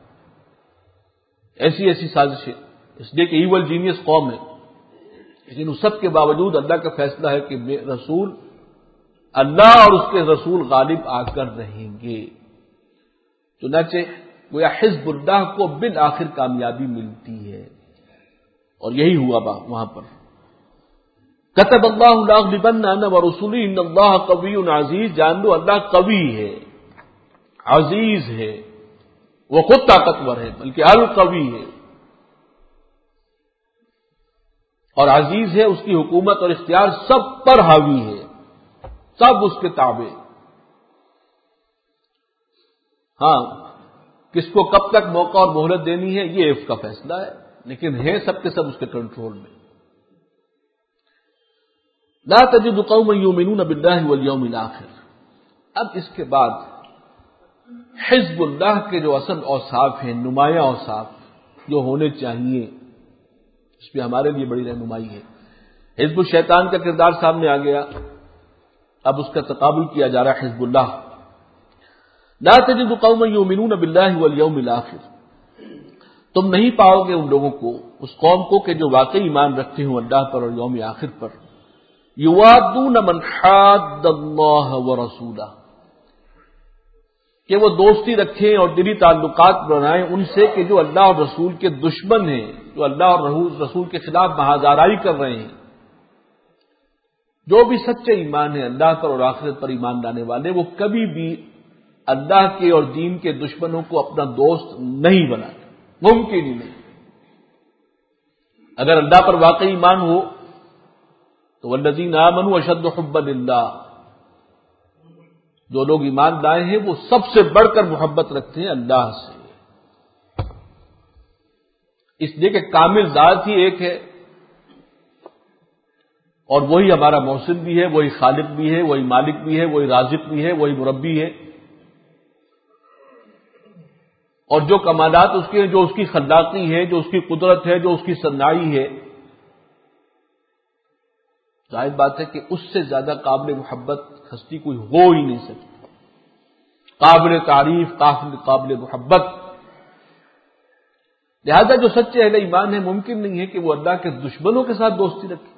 ایسی سازشیں، اس لیے کہ ایول جینیس قوم ہے، لیکن اس سب کے باوجود اللہ کا فیصلہ ہے کہ رسول اللہ اور اس کے رسول غالب آ کر رہیں گے۔ چنانچہ گویا حزب اللہ کو بالآخر کامیابی ملتی ہے، اور یہی ہوا وہاں پر کتب اللہ لاغلبن انا ورسلی ان اللہ قوی عزیز، جان لو اللہ قوی ہے، عزیز ہے، وہ خود طاقتور ہے، بلکہ القوی ہے اور عزیز ہے، اس کی حکومت اور اختیار سب پر حاوی ہے، سب اس کے تابع۔ ہاں، کس کو کب تک موقع اور مہلت دینی ہے یہ اس کا فیصلہ ہے، لیکن ہے سب کے سب اس کے کنٹرول میں۔ لا تجد قوما یؤمنون باللہ والیوم الآخر۔ اب اس کے بعد حزب اللہ کے جو اصل اوصاف ہیں، نمایاں اوصاف جو ہونے چاہیے، اس پہ ہمارے لیے بڑی رہنمائی ہے۔ حزب الشیطان کا کردار سامنے آ گیا، اب اس کا تقابل کیا جا رہا ہے حزب اللہ۔ لا تجد قوما یؤمنون باللہ والیوم الآخر، تم نہیں پاؤ گے ان لوگوں کو، اس قوم کو کہ جو واقعی ایمان رکھتے ہوں اللہ پر اور یوم آخر پر، یوادون من حاد اللہ ورسولہ، کہ وہ دوستی رکھیں اور دلی تعلقات بنائیں ان سے کہ جو اللہ اور رسول کے دشمن ہیں، جو اللہ اور رسول کے خلاف محاذ کر رہے ہیں۔ جو بھی سچے ایمان ہے اللہ پر اور آخرت پر ایمان لانے والے، وہ کبھی بھی اللہ کے اور دین کے دشمنوں کو اپنا دوست نہیں بناتے، ممکن ہی نہیں۔ اگر اللہ پر واقعی ایمان ہو تو والذین آمنوا اشد حبا للہ، جو لوگ ایمان لائے ہیں وہ سب سے بڑھ کر محبت رکھتے ہیں اللہ سے، اس لیے کہ کامل ذات ہی ایک ہے، اور وہی ہمارا محسن بھی ہے، وہی خالق بھی ہے، وہی مالک بھی ہے، وہی رازق بھی ہے، وہی مربی ہے، اور جو کمالات اس کے ہیں، جو اس کی خلاقی ہے، جو اس کی قدرت ہے، جو اس کی صنائی ہے، ظاہر بات ہے کہ اس سے زیادہ قابل محبت ہستی کوئی ہو ہی نہیں سکتی، قابل تعریف، قابل محبت۔ لہذا جو سچے اہل ایمان ہیں ممکن نہیں ہے کہ وہ اللہ کے دشمنوں کے ساتھ دوستی رکھیں۔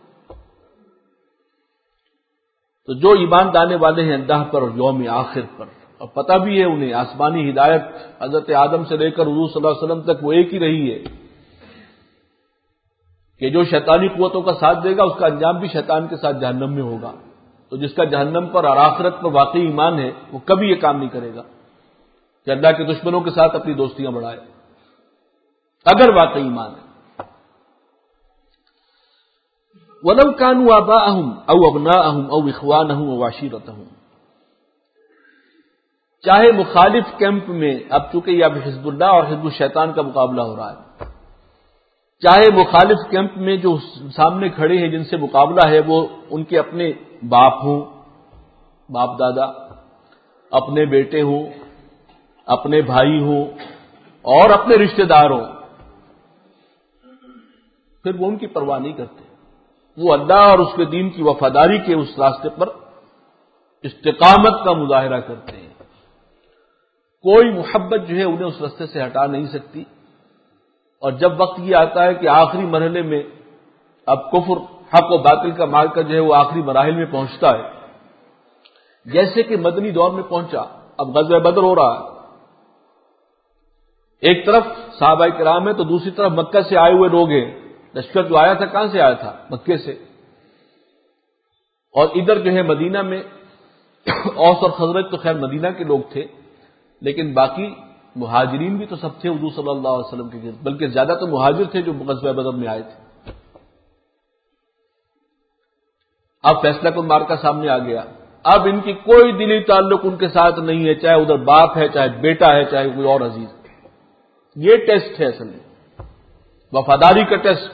تو جو ایمان لانے والے ہیں اللہ پر اور یوم آخر پر، اور پتہ بھی ہے انہیں آسمانی ہدایت حضرت آدم سے لے کر حضور صلی اللہ علیہ وسلم تک وہ ایک ہی رہی ہے کہ جو شیطانی قوتوں کا ساتھ دے گا اس کا انجام بھی شیطان کے ساتھ جہنم میں ہوگا۔ تو جس کا جہنم پر اور آخرت پر واقعی ایمان ہے وہ کبھی یہ کام نہیں کرے گا کہ اللہ کے دشمنوں کے ساتھ اپنی دوستیاں بڑھائے، اگر واقعی ایمان ہے۔ وَلَوْ كَانُوا آبَاءَهُمْ أَوْ أَبْنَاءَهُمْ أَوْ إِخْوَانَهُمْ وَعَشِيرَتَهُمْ، چاہے مخالف کیمپ میں، اب چونکہ یہ اب حزب اللہ اور حزب الشیطان کا مقابلہ ہو رہا ہے، چاہے مخالف کیمپ میں جو سامنے کھڑے ہیں جن سے مقابلہ ہے وہ ان کے اپنے باپ ہوں، باپ دادا، اپنے بیٹے ہوں، اپنے بھائی ہوں اور اپنے رشتہ دار ہوں، پھر وہ ان کی پرواہ نہیں کرتے، وہ اللہ اور اس کے دین کی وفاداری کے اس راستے پر استقامت کا مظاہرہ کرتے ہیں۔ کوئی محبت جو ہے انہیں اس راستے سے ہٹا نہیں سکتی، اور جب وقت یہ آتا ہے کہ آخری مرحلے میں اب کفر حق و باطل کا معرکہ جو ہے وہ آخری مراحل میں پہنچتا ہے، جیسے کہ مدنی دور میں پہنچا، اب غزوہ بدر ہو رہا ہے، ایک طرف صحابہ کرام ہے تو دوسری طرف مکہ سے آئے ہوئے لوگ ہیں، لشکر جو آیا تھا کہاں سے آیا تھا؟ مکے سے، اور ادھر جو ہے مدینہ میں اوس اور خزرج تو خیر مدینہ کے لوگ تھے، لیکن باقی مہاجرین بھی تو سب تھے حضور صلی اللہ علیہ وسلم کے گرد، بلکہ زیادہ تو مہاجر تھے جو غزوہ بدر میں آئے تھے۔ اب فیصلہ کن مارکا سامنے آ گیا، اب ان کی کوئی دلی تعلق ان کے ساتھ نہیں ہے، چاہے ادھر باپ ہے، چاہے بیٹا ہے، چاہے کوئی اور عزیز ہے۔ یہ ٹیسٹ ہے اصل میں، وفاداری کا ٹیسٹ،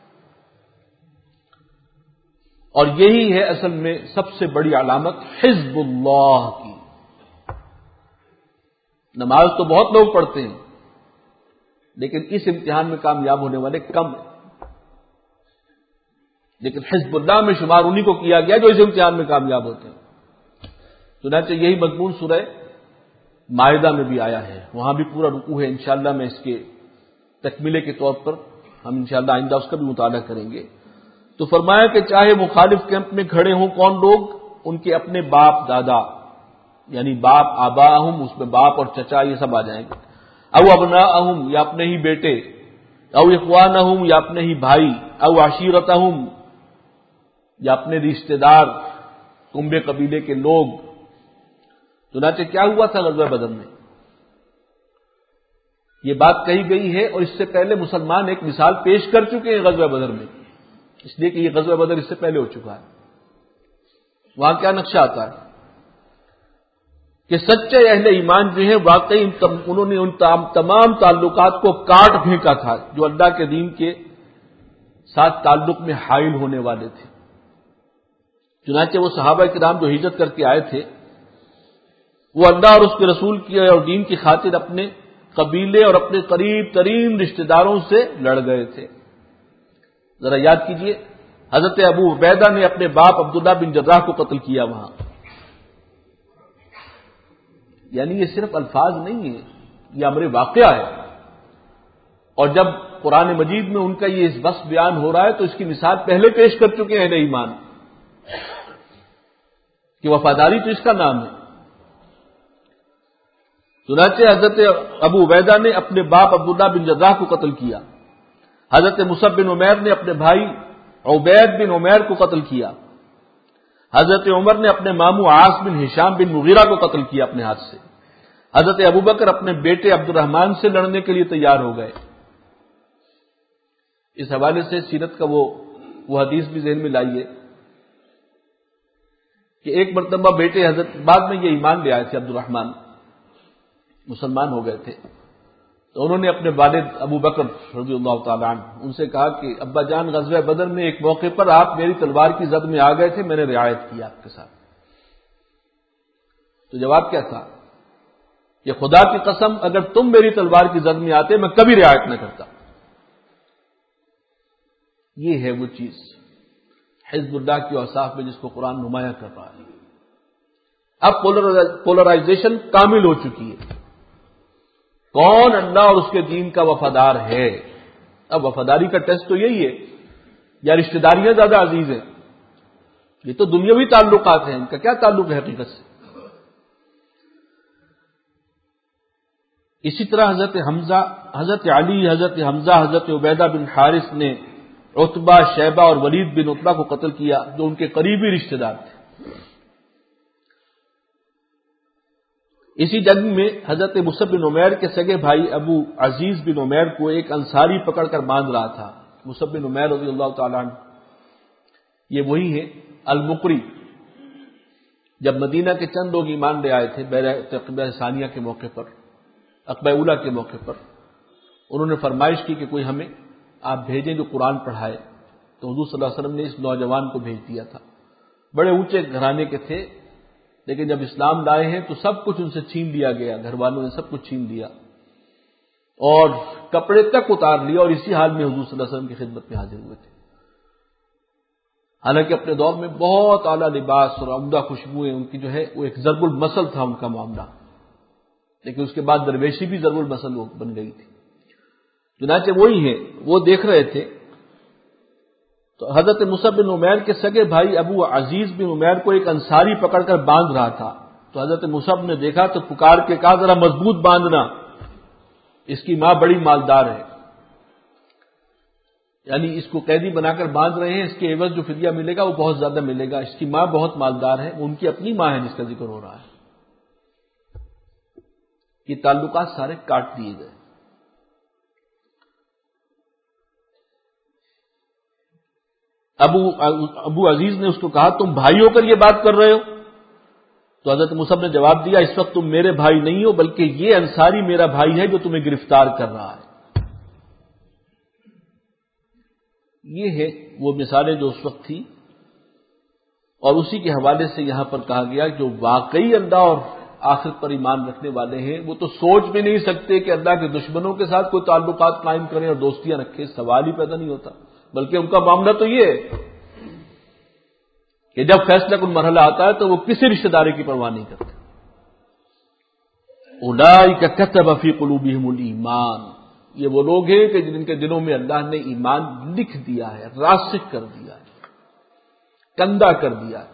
اور یہی ہے اصل میں سب سے بڑی علامت حزب اللہ کی۔ نماز تو بہت لوگ پڑھتے ہیں، لیکن اس امتحان میں کامیاب ہونے والے کم ہیں، لیکن حزب اللہ میں شمار انہی کو کیا گیا جو اس امتحان میں کامیاب ہوتے ہیں۔ چنانچہ یہی مضمون سورہ مائدہ میں بھی آیا ہے، وہاں بھی پورا رکوع ہے، انشاءاللہ میں اس کے تکملے کے طور پر ہم انشاءاللہ آئندہ اس کا بھی مطالعہ کریں گے۔ تو فرمایا کہ چاہے مخالف کیمپ میں کھڑے ہوں کون لوگ، ان کے اپنے باپ دادا، یعنی باپ آباہم، اس میں باپ اور چچا یہ سب آ جائیں گے، او ابناہم یا اپنے ہی بیٹے، او اخوانہم یا اپنے ہی بھائی، او عشیرتہم یا اپنے رشتہ دار، کنبے قبیلے کے لوگ۔ چنانچہ کیا ہوا تھا غزوہ بدر میں؟ یہ بات کہی گئی ہے، اور اس سے پہلے مسلمان ایک مثال پیش کر چکے ہیں غزوہ بدر میں، اس لیے کہ یہ غزوہ بدر اس سے پہلے ہو چکا ہے۔ وہاں کیا نقشہ آتا ہے کہ سچے اہل ایمان جو ہیں واقعی انہوں نے ان تمام تعلقات کو کاٹ پھینکا تھا جو اللہ کے دین کے ساتھ تعلق میں حائل ہونے والے تھے۔ چنانچہ وہ صحابہ کرام جو ہجرت کر کے آئے تھے، وہ اللہ اور اس کے رسول کی اور دین کی خاطر اپنے قبیلے اور اپنے قریب ترین رشتہ داروں سے لڑ گئے تھے۔ ذرا یاد کیجئے، حضرت ابو عبیدہ نے اپنے باپ عبداللہ بن جراح کو قتل کیا وہاں۔ یعنی یہ صرف الفاظ نہیں ہے، یہ امر واقعہ ہے، اور جب قرآن مجید میں ان کا یہ اس بس بیان ہو رہا ہے تو اس کی مثال پہلے پیش کر چکے ہیں اہل ایمان کہ وفاداری تو اس کا نام ہے۔ چنانچہ حضرت ابو عبیدہ نے اپنے باپ عبداللہ بن جراح کو قتل کیا، حضرت مصعب بن عمیر نے اپنے بھائی عبید بن عمیر کو قتل کیا، حضرت عمر نے اپنے ماموں عاص بن ہشام بن مغیرہ کو قتل کیا اپنے ہاتھ سے، حضرت ابوبکر اپنے بیٹے عبد الرحمن سے لڑنے کے لیے تیار ہو گئے۔ اس حوالے سے سیرت کا وہ حدیث بھی ذہن میں لائیے کہ ایک مرتبہ بیٹے حضرت بعد میں یہ ایمان لے آئے تھے، عبد الرحمن مسلمان ہو گئے تھے، تو انہوں نے اپنے والد ابو بکر رضی اللہ تعالیٰ عنہ ان سے کہا کہ ابا جان، غزوہ بدر میں ایک موقع پر آپ میری تلوار کی زد میں آ گئے تھے، میں نے رعایت کی آپ کے ساتھ۔ تو جواب کیا تھا کہ خدا کی قسم اگر تم میری تلوار کی زد میں آتے میں کبھی رعایت نہ کرتا۔ یہ ہے وہ چیز حزب اللہ کے اوصاف میں جس کو قرآن نمایاں کر رہا ہے۔ اب پولرائزیشن کامل ہو چکی ہے، کون اللہ اور اس کے دین کا وفادار ہے۔ اب وفاداری کا ٹیسٹ تو یہی ہے، یا رشتہ داریاں زیادہ عزیز ہیں؟ یہ تو دنیاوی تعلقات ہیں، ان کا کیا تعلق ہے حقیقت سے؟ اسی طرح حضرت حمزہ، حضرت علی، حضرت حمزہ، حضرت عبیدہ بن حارث نے عتبہ، شیبہ اور ولید بن عتبہ کو قتل کیا جو ان کے قریبی رشتہ دار تھے۔ اسی جنگ میں حضرت مصعب بن عمیر کے سگے بھائی ابو عزیز بن عمیر کو ایک انصاری پکڑ کر باندھ رہا تھا۔ مصعب بن عمیر رضی اللہ تعالیٰ عنہ یہ وہی ہے المقری، جب مدینہ کے چند لوگ ایمان لے آئے تھے بیعت عقبہ ثانیہ کے موقع پر، عقبہ اولیٰ کے موقع پر، انہوں نے فرمائش کی کہ کوئی ہمیں آپ بھیجیں جو قرآن پڑھائے، تو حضور صلی اللہ علیہ وسلم نے اس نوجوان کو بھیج دیا تھا۔ بڑے اونچے گھرانے کے تھے، لیکن جب اسلام لائے ہیں تو سب کچھ ان سے چھین لیا گیا، گھر والوں نے سب کچھ چھین لیا، اور کپڑے تک اتار لیا اور اسی حال میں حضور صلی اللہ علیہ وسلم کی خدمت میں حاضر ہوئے تھے. حالانکہ اپنے دور میں بہت اعلیٰ لباس اور عمدہ خوشبوئیں ان کی جو ہے وہ ایک ضرب المثل تھا ان کا معاملہ، لیکن اس کے بعد درویشی بھی ضرب المثل بن گئی تھی. چنانچہ وہی ہے، وہ دیکھ رہے تھے تو حضرت مصعب بن عمیر کے سگے بھائی ابو عزیز بن عمیر کو ایک انصاری پکڑ کر باندھ رہا تھا. تو حضرت مصعب نے دیکھا تو پکار کے کہا ذرا مضبوط باندھنا، اس کی ماں بڑی مالدار ہے. یعنی اس کو قیدی بنا کر باندھ رہے ہیں، اس کے عوض جو فدیہ ملے گا وہ بہت زیادہ ملے گا. اس کی ماں بہت مالدار ہے، ان کی اپنی ماں ہے جس کا ذکر ہو رہا ہے. یہ تعلقات سارے کاٹ دیے گئے. ابو عزیز نے اس کو کہا تم بھائی ہو کر یہ بات کر رہے ہو؟ تو حضرت مصعب نے جواب دیا اس وقت تم میرے بھائی نہیں ہو بلکہ یہ انصاری میرا بھائی ہے جو تمہیں گرفتار کر رہا ہے. یہ ہے وہ مثالیں جو اس وقت تھی، اور اسی کے حوالے سے یہاں پر کہا گیا جو واقعی اللہ اور آخرت پر ایمان رکھنے والے ہیں وہ تو سوچ بھی نہیں سکتے کہ اللہ کے دشمنوں کے ساتھ کوئی تعلقات قائم کریں اور دوستیاں رکھیں. سوال ہی پیدا نہیں ہوتا. بلکہ ان کا معاملہ تو یہ ہے کہ جب فیصلہ کن مرحلہ آتا ہے تو وہ کسی رشتہ داری کی پرواہ نہیں کرتے. اولئک کتب فی قلوبہم الایمان، یہ وہ لوگ ہیں کہ جن کے دلوں میں اللہ نے ایمان لکھ دیا ہے، راسخ کر دیا ہے، کندہ کر دیا ہے.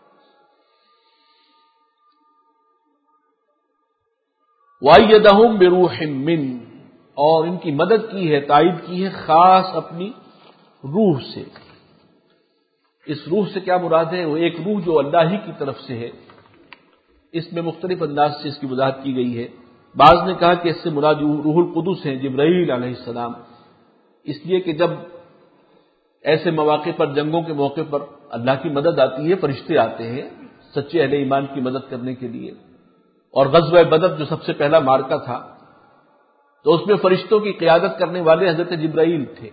وَأَيَّدَهُم بِرُوحٍ مِّنْهُ، اور ان کی مدد کی ہے، تائید کی ہے خاص اپنی روح سے. اس روح سے کیا مراد ہے؟ وہ ایک روح جو اللہ ہی کی طرف سے ہے. اس میں مختلف انداز سے اس کی وضاحت کی گئی ہے. بعض نے کہا کہ اس سے مراد روح القدس ہیں، جبرائیل علیہ السلام، اس لیے کہ جب ایسے مواقع پر، جنگوں کے موقع پر اللہ کی مدد آتی ہے، فرشتے آتے ہیں سچے اہل ایمان کی مدد کرنے کے لیے. اور غزوہ بدر جو سب سے پہلا معرکہ تھا تو اس میں فرشتوں کی قیادت کرنے والے حضرت جبرائیل تھے،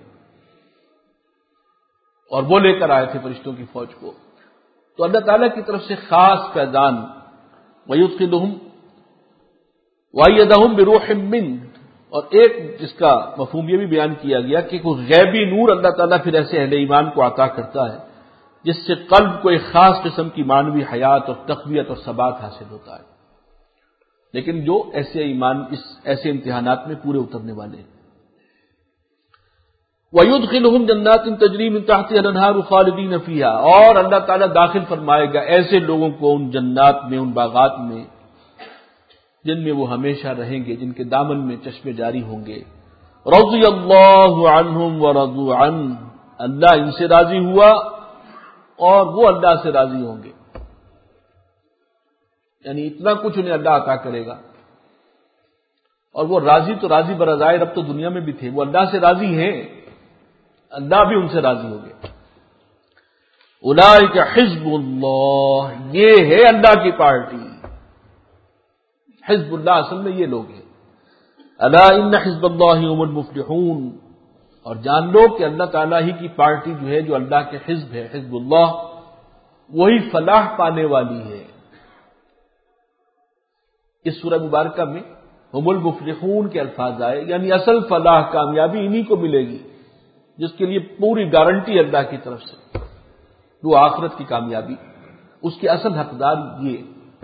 اور وہ لے کر آئے تھے فرشتوں کی فوج کو. تو اللہ تعالیٰ کی طرف سے خاص فیضان وَيُدْخِلُهُمْ وَأَيَّدَهُمْ بِرُوحٍ مِّنْهُ، اور ایک جس کا مفہوم یہ بھی بیان کیا گیا کہ کوئی غیبی نور اللہ تعالیٰ پھر ایسے اہل ایمان کو عطا کرتا ہے جس سے قلب کو ایک خاص قسم کی معنوی حیات اور تقویت اور ثبات حاصل ہوتا ہے. لیکن جو ایسے ایمان ایسے امتحانات میں پورے اترنے والے ہیں. وَيُدْخِلُهُمْ جَنَّاتٍ تَجْرِي مِن تَحْتِهَا الْأَنْهَارُ خَالِدِينَ فِيهَا، اور اللہ تعالیٰ داخل فرمائے گا ایسے لوگوں کو ان جنات میں، ان باغات میں جن میں وہ ہمیشہ رہیں گے، جن کے دامن میں چشمے جاری ہوں گے. رضی اللہ عنہم ورضوا عنہ، اللہ ان سے راضی ہوا اور وہ اللہ سے راضی ہوں گے. یعنی اتنا کچھ انہیں اللہ عطا کرے گا، اور وہ راضی تو راضی برضائے رب تو دنیا میں بھی تھے، وہ اللہ سے راضی ہیں، اللہ بھی ان سے راضی ہو گئے. اولئک حزب اللہ، یہ ہے اللہ کی پارٹی. حزب اللہ اصل میں یہ لوگ ہیں. الا ان حزب اللہ هم المفلحون، اور جان لو کہ اللہ تعالیٰ ہی کی پارٹی جو ہے، جو اللہ کے حزب ہے، حزب اللہ، وہی فلاح پانے والی ہے. اس سورہ مبارکہ میں هم المفلحون کے الفاظ آئے، یعنی اصل فلاح کامیابی انہی کو ملے گی جس کے لیے پوری گارنٹی اللہ کی طرف سے، وہ آخرت کی کامیابی، اس کے اصل حقدار یہ.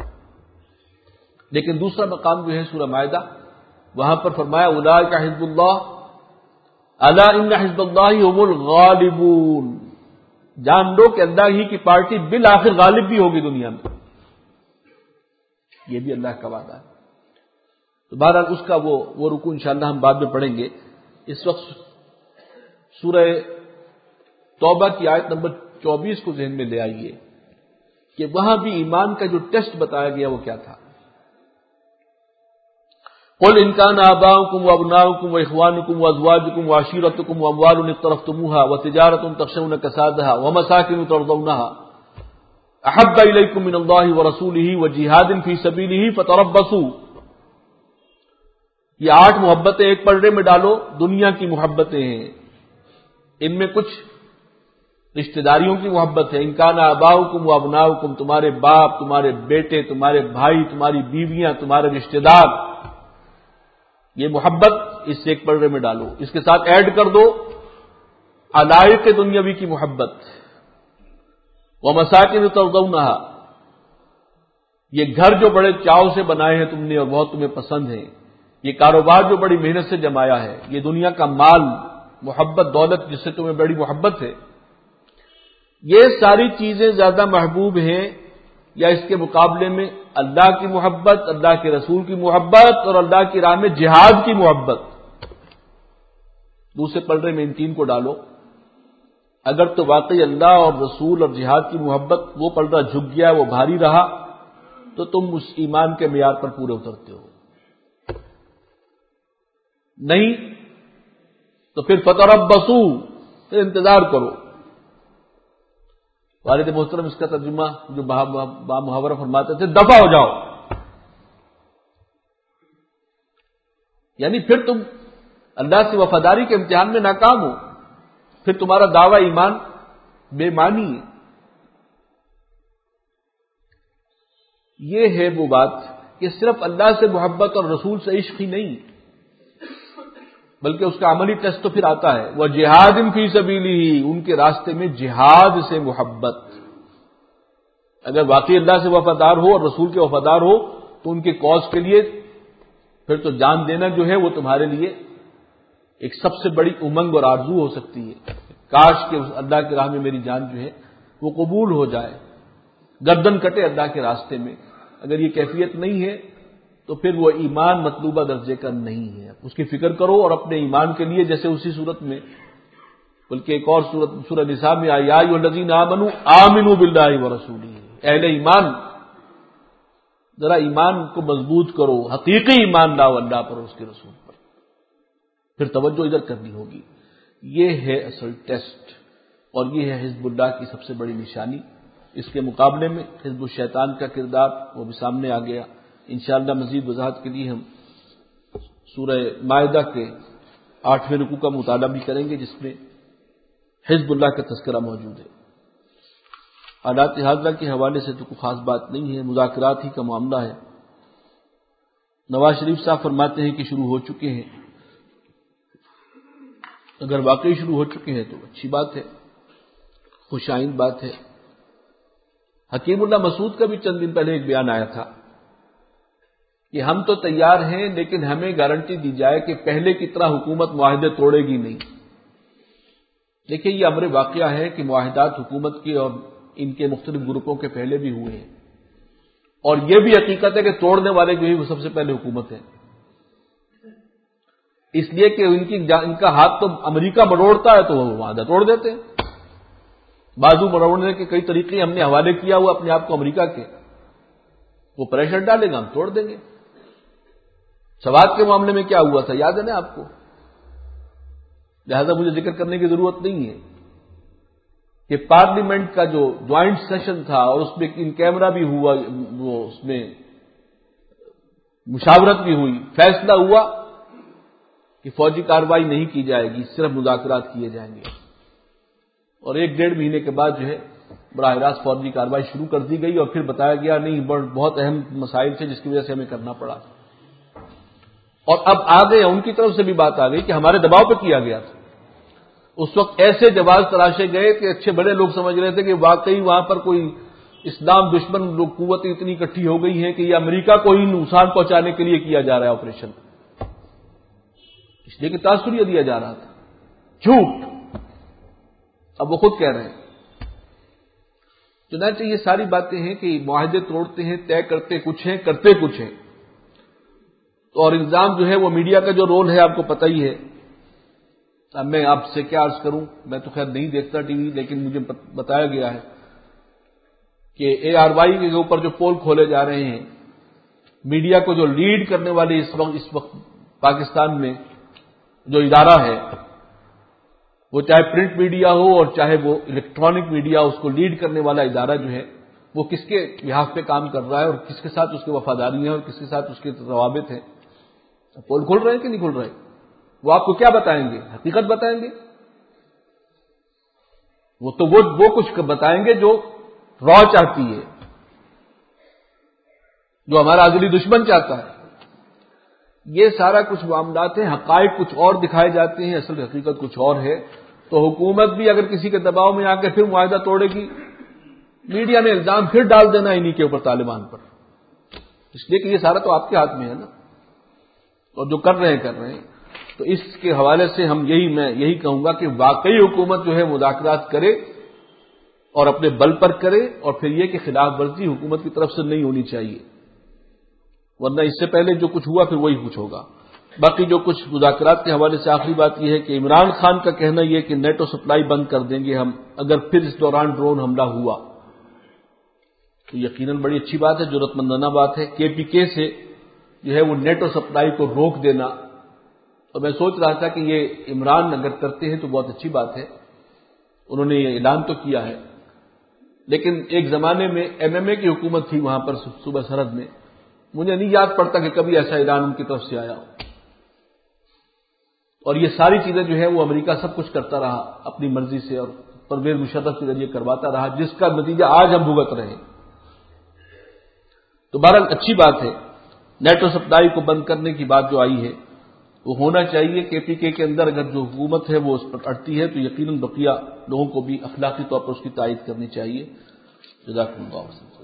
لیکن دوسرا مقام جو ہے سورہ مائدہ، وہاں پر فرمایا اولئک حزب اللہ الا ان حزب اللہ هم الغالبون، جان لو کہ اللہ ہی کی پارٹی بالآخر غالب بھی ہوگی دنیا میں. یہ بھی اللہ کا وعدہ ہے. تو بہرحال اس کا وہ رکوع انشاءاللہ ہم بعد میں پڑھیں گے. اس وقت سورہ توبہ کی آیت نمبر 24 کو ذہن میں لے آئیے کہ وہاں بھی ایمان کا جو ٹیسٹ بتایا گیا وہ کیا تھا. قل ان كان آباؤكم وابناؤكم واخوانكم وازواجكم وعشيرتكم واموال اقترفتموها وتجارة تخشون كسادها ومساكن ترضونها احب اليكم من الله ورسوله وجهاد في سبيله فتربصوا. یہ 8 محبتیں ایک پلڑے میں ڈالو، دنیا کی محبتیں ہیں. ان میں کچھ رشتہ داریوں کی محبت ہے. ان كان آباؤكم وابناؤكم، تمہارے باپ، تمہارے بیٹے، تمہارے بھائی، تمہاری بیویاں، تمہارے رشتہ دار. یہ محبت اس سے ایک پلڑے میں ڈالو، اس کے ساتھ ایڈ کر دو علائق دنیاوی کی محبت، ومساکن ترضونھا، یہ گھر جو بڑے چاؤ سے بنائے ہیں تم نے اور بہت تمہیں پسند ہیں، یہ کاروبار جو بڑی محنت سے جمایا ہے، یہ دنیا کا مال، محبت، دولت جس سے تمہیں بڑی محبت ہے، یہ ساری چیزیں زیادہ محبوب ہیں یا اس کے مقابلے میں اللہ کی محبت، اللہ کے رسول کی محبت اور اللہ کی راہ میں جہاد کی محبت؟ دوسرے پلڑے میں ان تین کو ڈالو۔ اگر تو واقعی اللہ اور رسول اور جہاد کی محبت وہ پلڑا جھک گیا، وہ بھاری رہا، تو تم اس ایمان کے معیار پر پورے اترتے ہو، نہیں تو پھر فتربصوا، پھر انتظار کرو۔ والد محترم اس کا ترجمہ جو محاورہ فرماتے تھے، دفع ہو جاؤ، یعنی پھر تم اللہ سے وفاداری کے امتحان میں ناکام ہو، پھر تمہارا دعویٰ ایمان بے معنی ہے۔ یہ ہے وہ بات کہ صرف اللہ سے محبت اور رسول سے عشق ہی نہیں، بلکہ اس کا عملی ٹیسٹ تو پھر آتا ہے، وہ جہاد فی سبیلہ، ان کے راستے میں جہاد سے محبت۔ اگر واقعی اللہ سے وفادار ہو اور رسول کے وفادار ہو تو ان کے کاز کے لیے پھر تو جان دینا جو ہے وہ تمہارے لیے ایک سب سے بڑی امنگ اور آرزو ہو سکتی ہے، کاش کہ اس اللہ کی راہ میں میری جان جو ہے وہ قبول ہو جائے، گردن کٹے اللہ کے راستے میں۔ اگر یہ کیفیت نہیں ہے تو پھر وہ ایمان مطلوبہ درجے کا نہیں ہے۔ اس کی فکر کرو اور اپنے ایمان کے لیے، جیسے اسی صورت میں بلکہ ایک اور صورت سورہ نساء میں آئی، یا ایھا الذین آمنوا آمنوا باللہ ورسولہ، اہل ایمان ذرا ایمان کو مضبوط کرو، حقیقی ایمان لاؤ اللہ پر اور اس کے رسول پر، پھر توجہ ادھر کرنی ہوگی۔ یہ ہے اصل ٹیسٹ، اور یہ ہے حزب اللہ کی سب سے بڑی نشانی۔ اس کے مقابلے میں حزب الشیطان کا کردار وہ بھی سامنے آ گیا۔ انشاءاللہ مزید وضاحت کے لیے ہم سورہ مائدہ کے 8ویں رکوع کا مطالعہ بھی کریں گے، جس میں حزب اللہ کا تذکرہ موجود ہے۔ حالات حاضرہ کے حوالے سے تو کوئی خاص بات نہیں ہے، مذاکرات ہی کا معاملہ ہے۔ نواز شریف صاحب فرماتے ہیں کہ شروع ہو چکے ہیں۔ اگر واقعی شروع ہو چکے ہیں تو اچھی بات ہے، خوش آئند بات ہے۔ حکیم اللہ مسعود کا بھی چند دن پہلے ایک بیان آیا تھا کہ ہم تو تیار ہیں لیکن ہمیں گارنٹی دی جائے کہ پہلے کی طرح حکومت معاہدے توڑے گی نہیں۔ دیکھیں یہ امر واقعہ ہے کہ معاہدات حکومت کے اور ان کے مختلف گروپوں کے پہلے بھی ہوئے ہیں، اور یہ بھی حقیقت ہے کہ توڑنے والے جو ہی وہ سب سے پہلے حکومت ہے، اس لیے کہ ان کا ہاتھ تو امریکہ مروڑتا ہے تو وہ معاہدہ توڑ دیتے ہیں۔ بازو مروڑنے کے کئی طریقے ہم نے حوالے کیا ہوا اپنے آپ کو امریکہ کے، وہ پریشر ڈالے گا ہم توڑ دیں گے۔ سوات کے معاملے میں کیا ہوا تھا یاد ہے نا آپ کو، لہذا مجھے ذکر کرنے کی ضرورت نہیں ہے کہ پارلیمنٹ کا جو جوائنٹ سیشن تھا اور اس میں ان کیمرہ بھی ہوا، وہ اس میں مشاورت بھی ہوئی، فیصلہ ہوا کہ فوجی کارروائی نہیں کی جائے گی، صرف مذاکرات کیے جائیں گے، اور 1-1.5 مہینے کے بعد جو ہے براہ راست فوجی کارروائی شروع کر دی گئی، اور پھر بتایا گیا نہیں بہت اہم مسائل تھے جس کی وجہ سے ہمیں کرنا پڑا، اور اب آگے ان کی طرف سے بھی بات آ گئی کہ ہمارے دباؤ پہ کیا گیا تھا۔ اس وقت ایسے جواز تراشے گئے کہ اچھے بڑے لوگ سمجھ رہے تھے کہ واقعی وہاں پر کوئی اسلام دشمن لوگ قوتیں اتنی اکٹھی ہو گئی ہیں کہ یہ امریکہ کو ہی نقصان پہنچانے کے لیے کیا جا رہا ہے آپریشن، اس لیے کہ تاثریہ دیا جا رہا تھا، جھوٹ۔ اب وہ خود کہہ رہے ہیں۔ چنانچہ یہ ساری باتیں ہیں کہ معاہدے توڑتے ہیں، طے کرتے کچھ ہیں، کرتے کچھ ہیں، اور الزام جو ہے وہ میڈیا کا جو رول ہے آپ کو پتہ ہی ہے۔ اب میں آپ سے کیا عرض کروں، میں تو خیر نہیں دیکھتا ٹی وی، لیکن مجھے بتایا گیا ہے کہ ARY کے اوپر جو پول کھولے جا رہے ہیں، میڈیا کو جو لیڈ کرنے والے اس وقت پاکستان میں جو ادارہ ہے، وہ چاہے پرنٹ میڈیا ہو اور چاہے وہ الیکٹرانک میڈیا، اس کو لیڈ کرنے والا ادارہ جو ہے وہ کس کے بہاف پہ کام کر رہا ہے اور کس کے ساتھ اس کی وفاداریاں ہیں اور کس کے ساتھ اس کے روابط ہیں۔ پول کھول رہے ہیں کہ نہیں کھول رہے؟ وہ آپ کو کیا بتائیں گے؟ حقیقت بتائیں گے؟ وہ تو وہ کچھ بتائیں گے جو را چاہتی ہے، جو ہمارا ازلی دشمن چاہتا ہے۔ یہ سارا کچھ معاملات ہیں، حقائق کچھ اور دکھائے جاتے ہیں، اصل حقیقت کچھ اور ہے. تو حکومت بھی اگر کسی کے دباؤ میں آ کے پھر معاہدہ توڑے گی، میڈیا نے الزام پھر ڈال دینا انہی کے اوپر، طالبان پر، اس لیے کہ یہ سارا تو آپ کے ہاتھ میں ہے نا، اور جو کر رہے ہیں. تو اس کے حوالے سے میں یہی کہوں گا کہ واقعی حکومت جو ہے مذاکرات کرے اور اپنے بل پر کرے، اور پھر یہ کہ خلاف ورزی حکومت کی طرف سے نہیں ہونی چاہیے، ورنہ اس سے پہلے جو کچھ ہوا پھر وہی کچھ ہوگا. باقی جو کچھ مذاکرات کے حوالے سے آخری بات یہ ہے کہ عمران خان کا کہنا یہ کہ نیٹو سپلائی بند کر دیں گے ہم اگر پھر اس دوران ڈرون حملہ ہوا، تو یقیناً بڑی اچھی بات ہے، جرأت مندانہ بات ہے. KPK سے جو ہے وہ نیٹو سپلائی کو روک دینا، تو میں سوچ رہا تھا کہ یہ عمران اگر کرتے ہیں تو بہت اچھی بات ہے، انہوں نے یہ اعلان تو کیا ہے. لیکن ایک زمانے میں MMA کی حکومت تھی وہاں پر صوبہ سرحد میں، مجھے نہیں یاد پڑتا کہ کبھی ایسا اعلان ان کی طرف سے آیا ہو. اور یہ ساری چیزیں جو ہے وہ امریکہ سب کچھ کرتا رہا اپنی مرضی سے، اور پرویز مشرف کے ذریعے کرواتا رہا، جس کا نتیجہ آج ہم بھگت رہے ہیں. تو بہرحال اچھی بات ہے، نیٹو سپلائی کو بند کرنے کی بات جو آئی ہے وہ ہونا چاہیے. KPK کے اندر اگر جو حکومت ہے وہ اس پر اڑتی ہے تو یقیناً بقیہ لوگوں کو بھی اخلاقی طور پر اس کی تائید کرنی چاہیے. جزاکم اللہ خیر.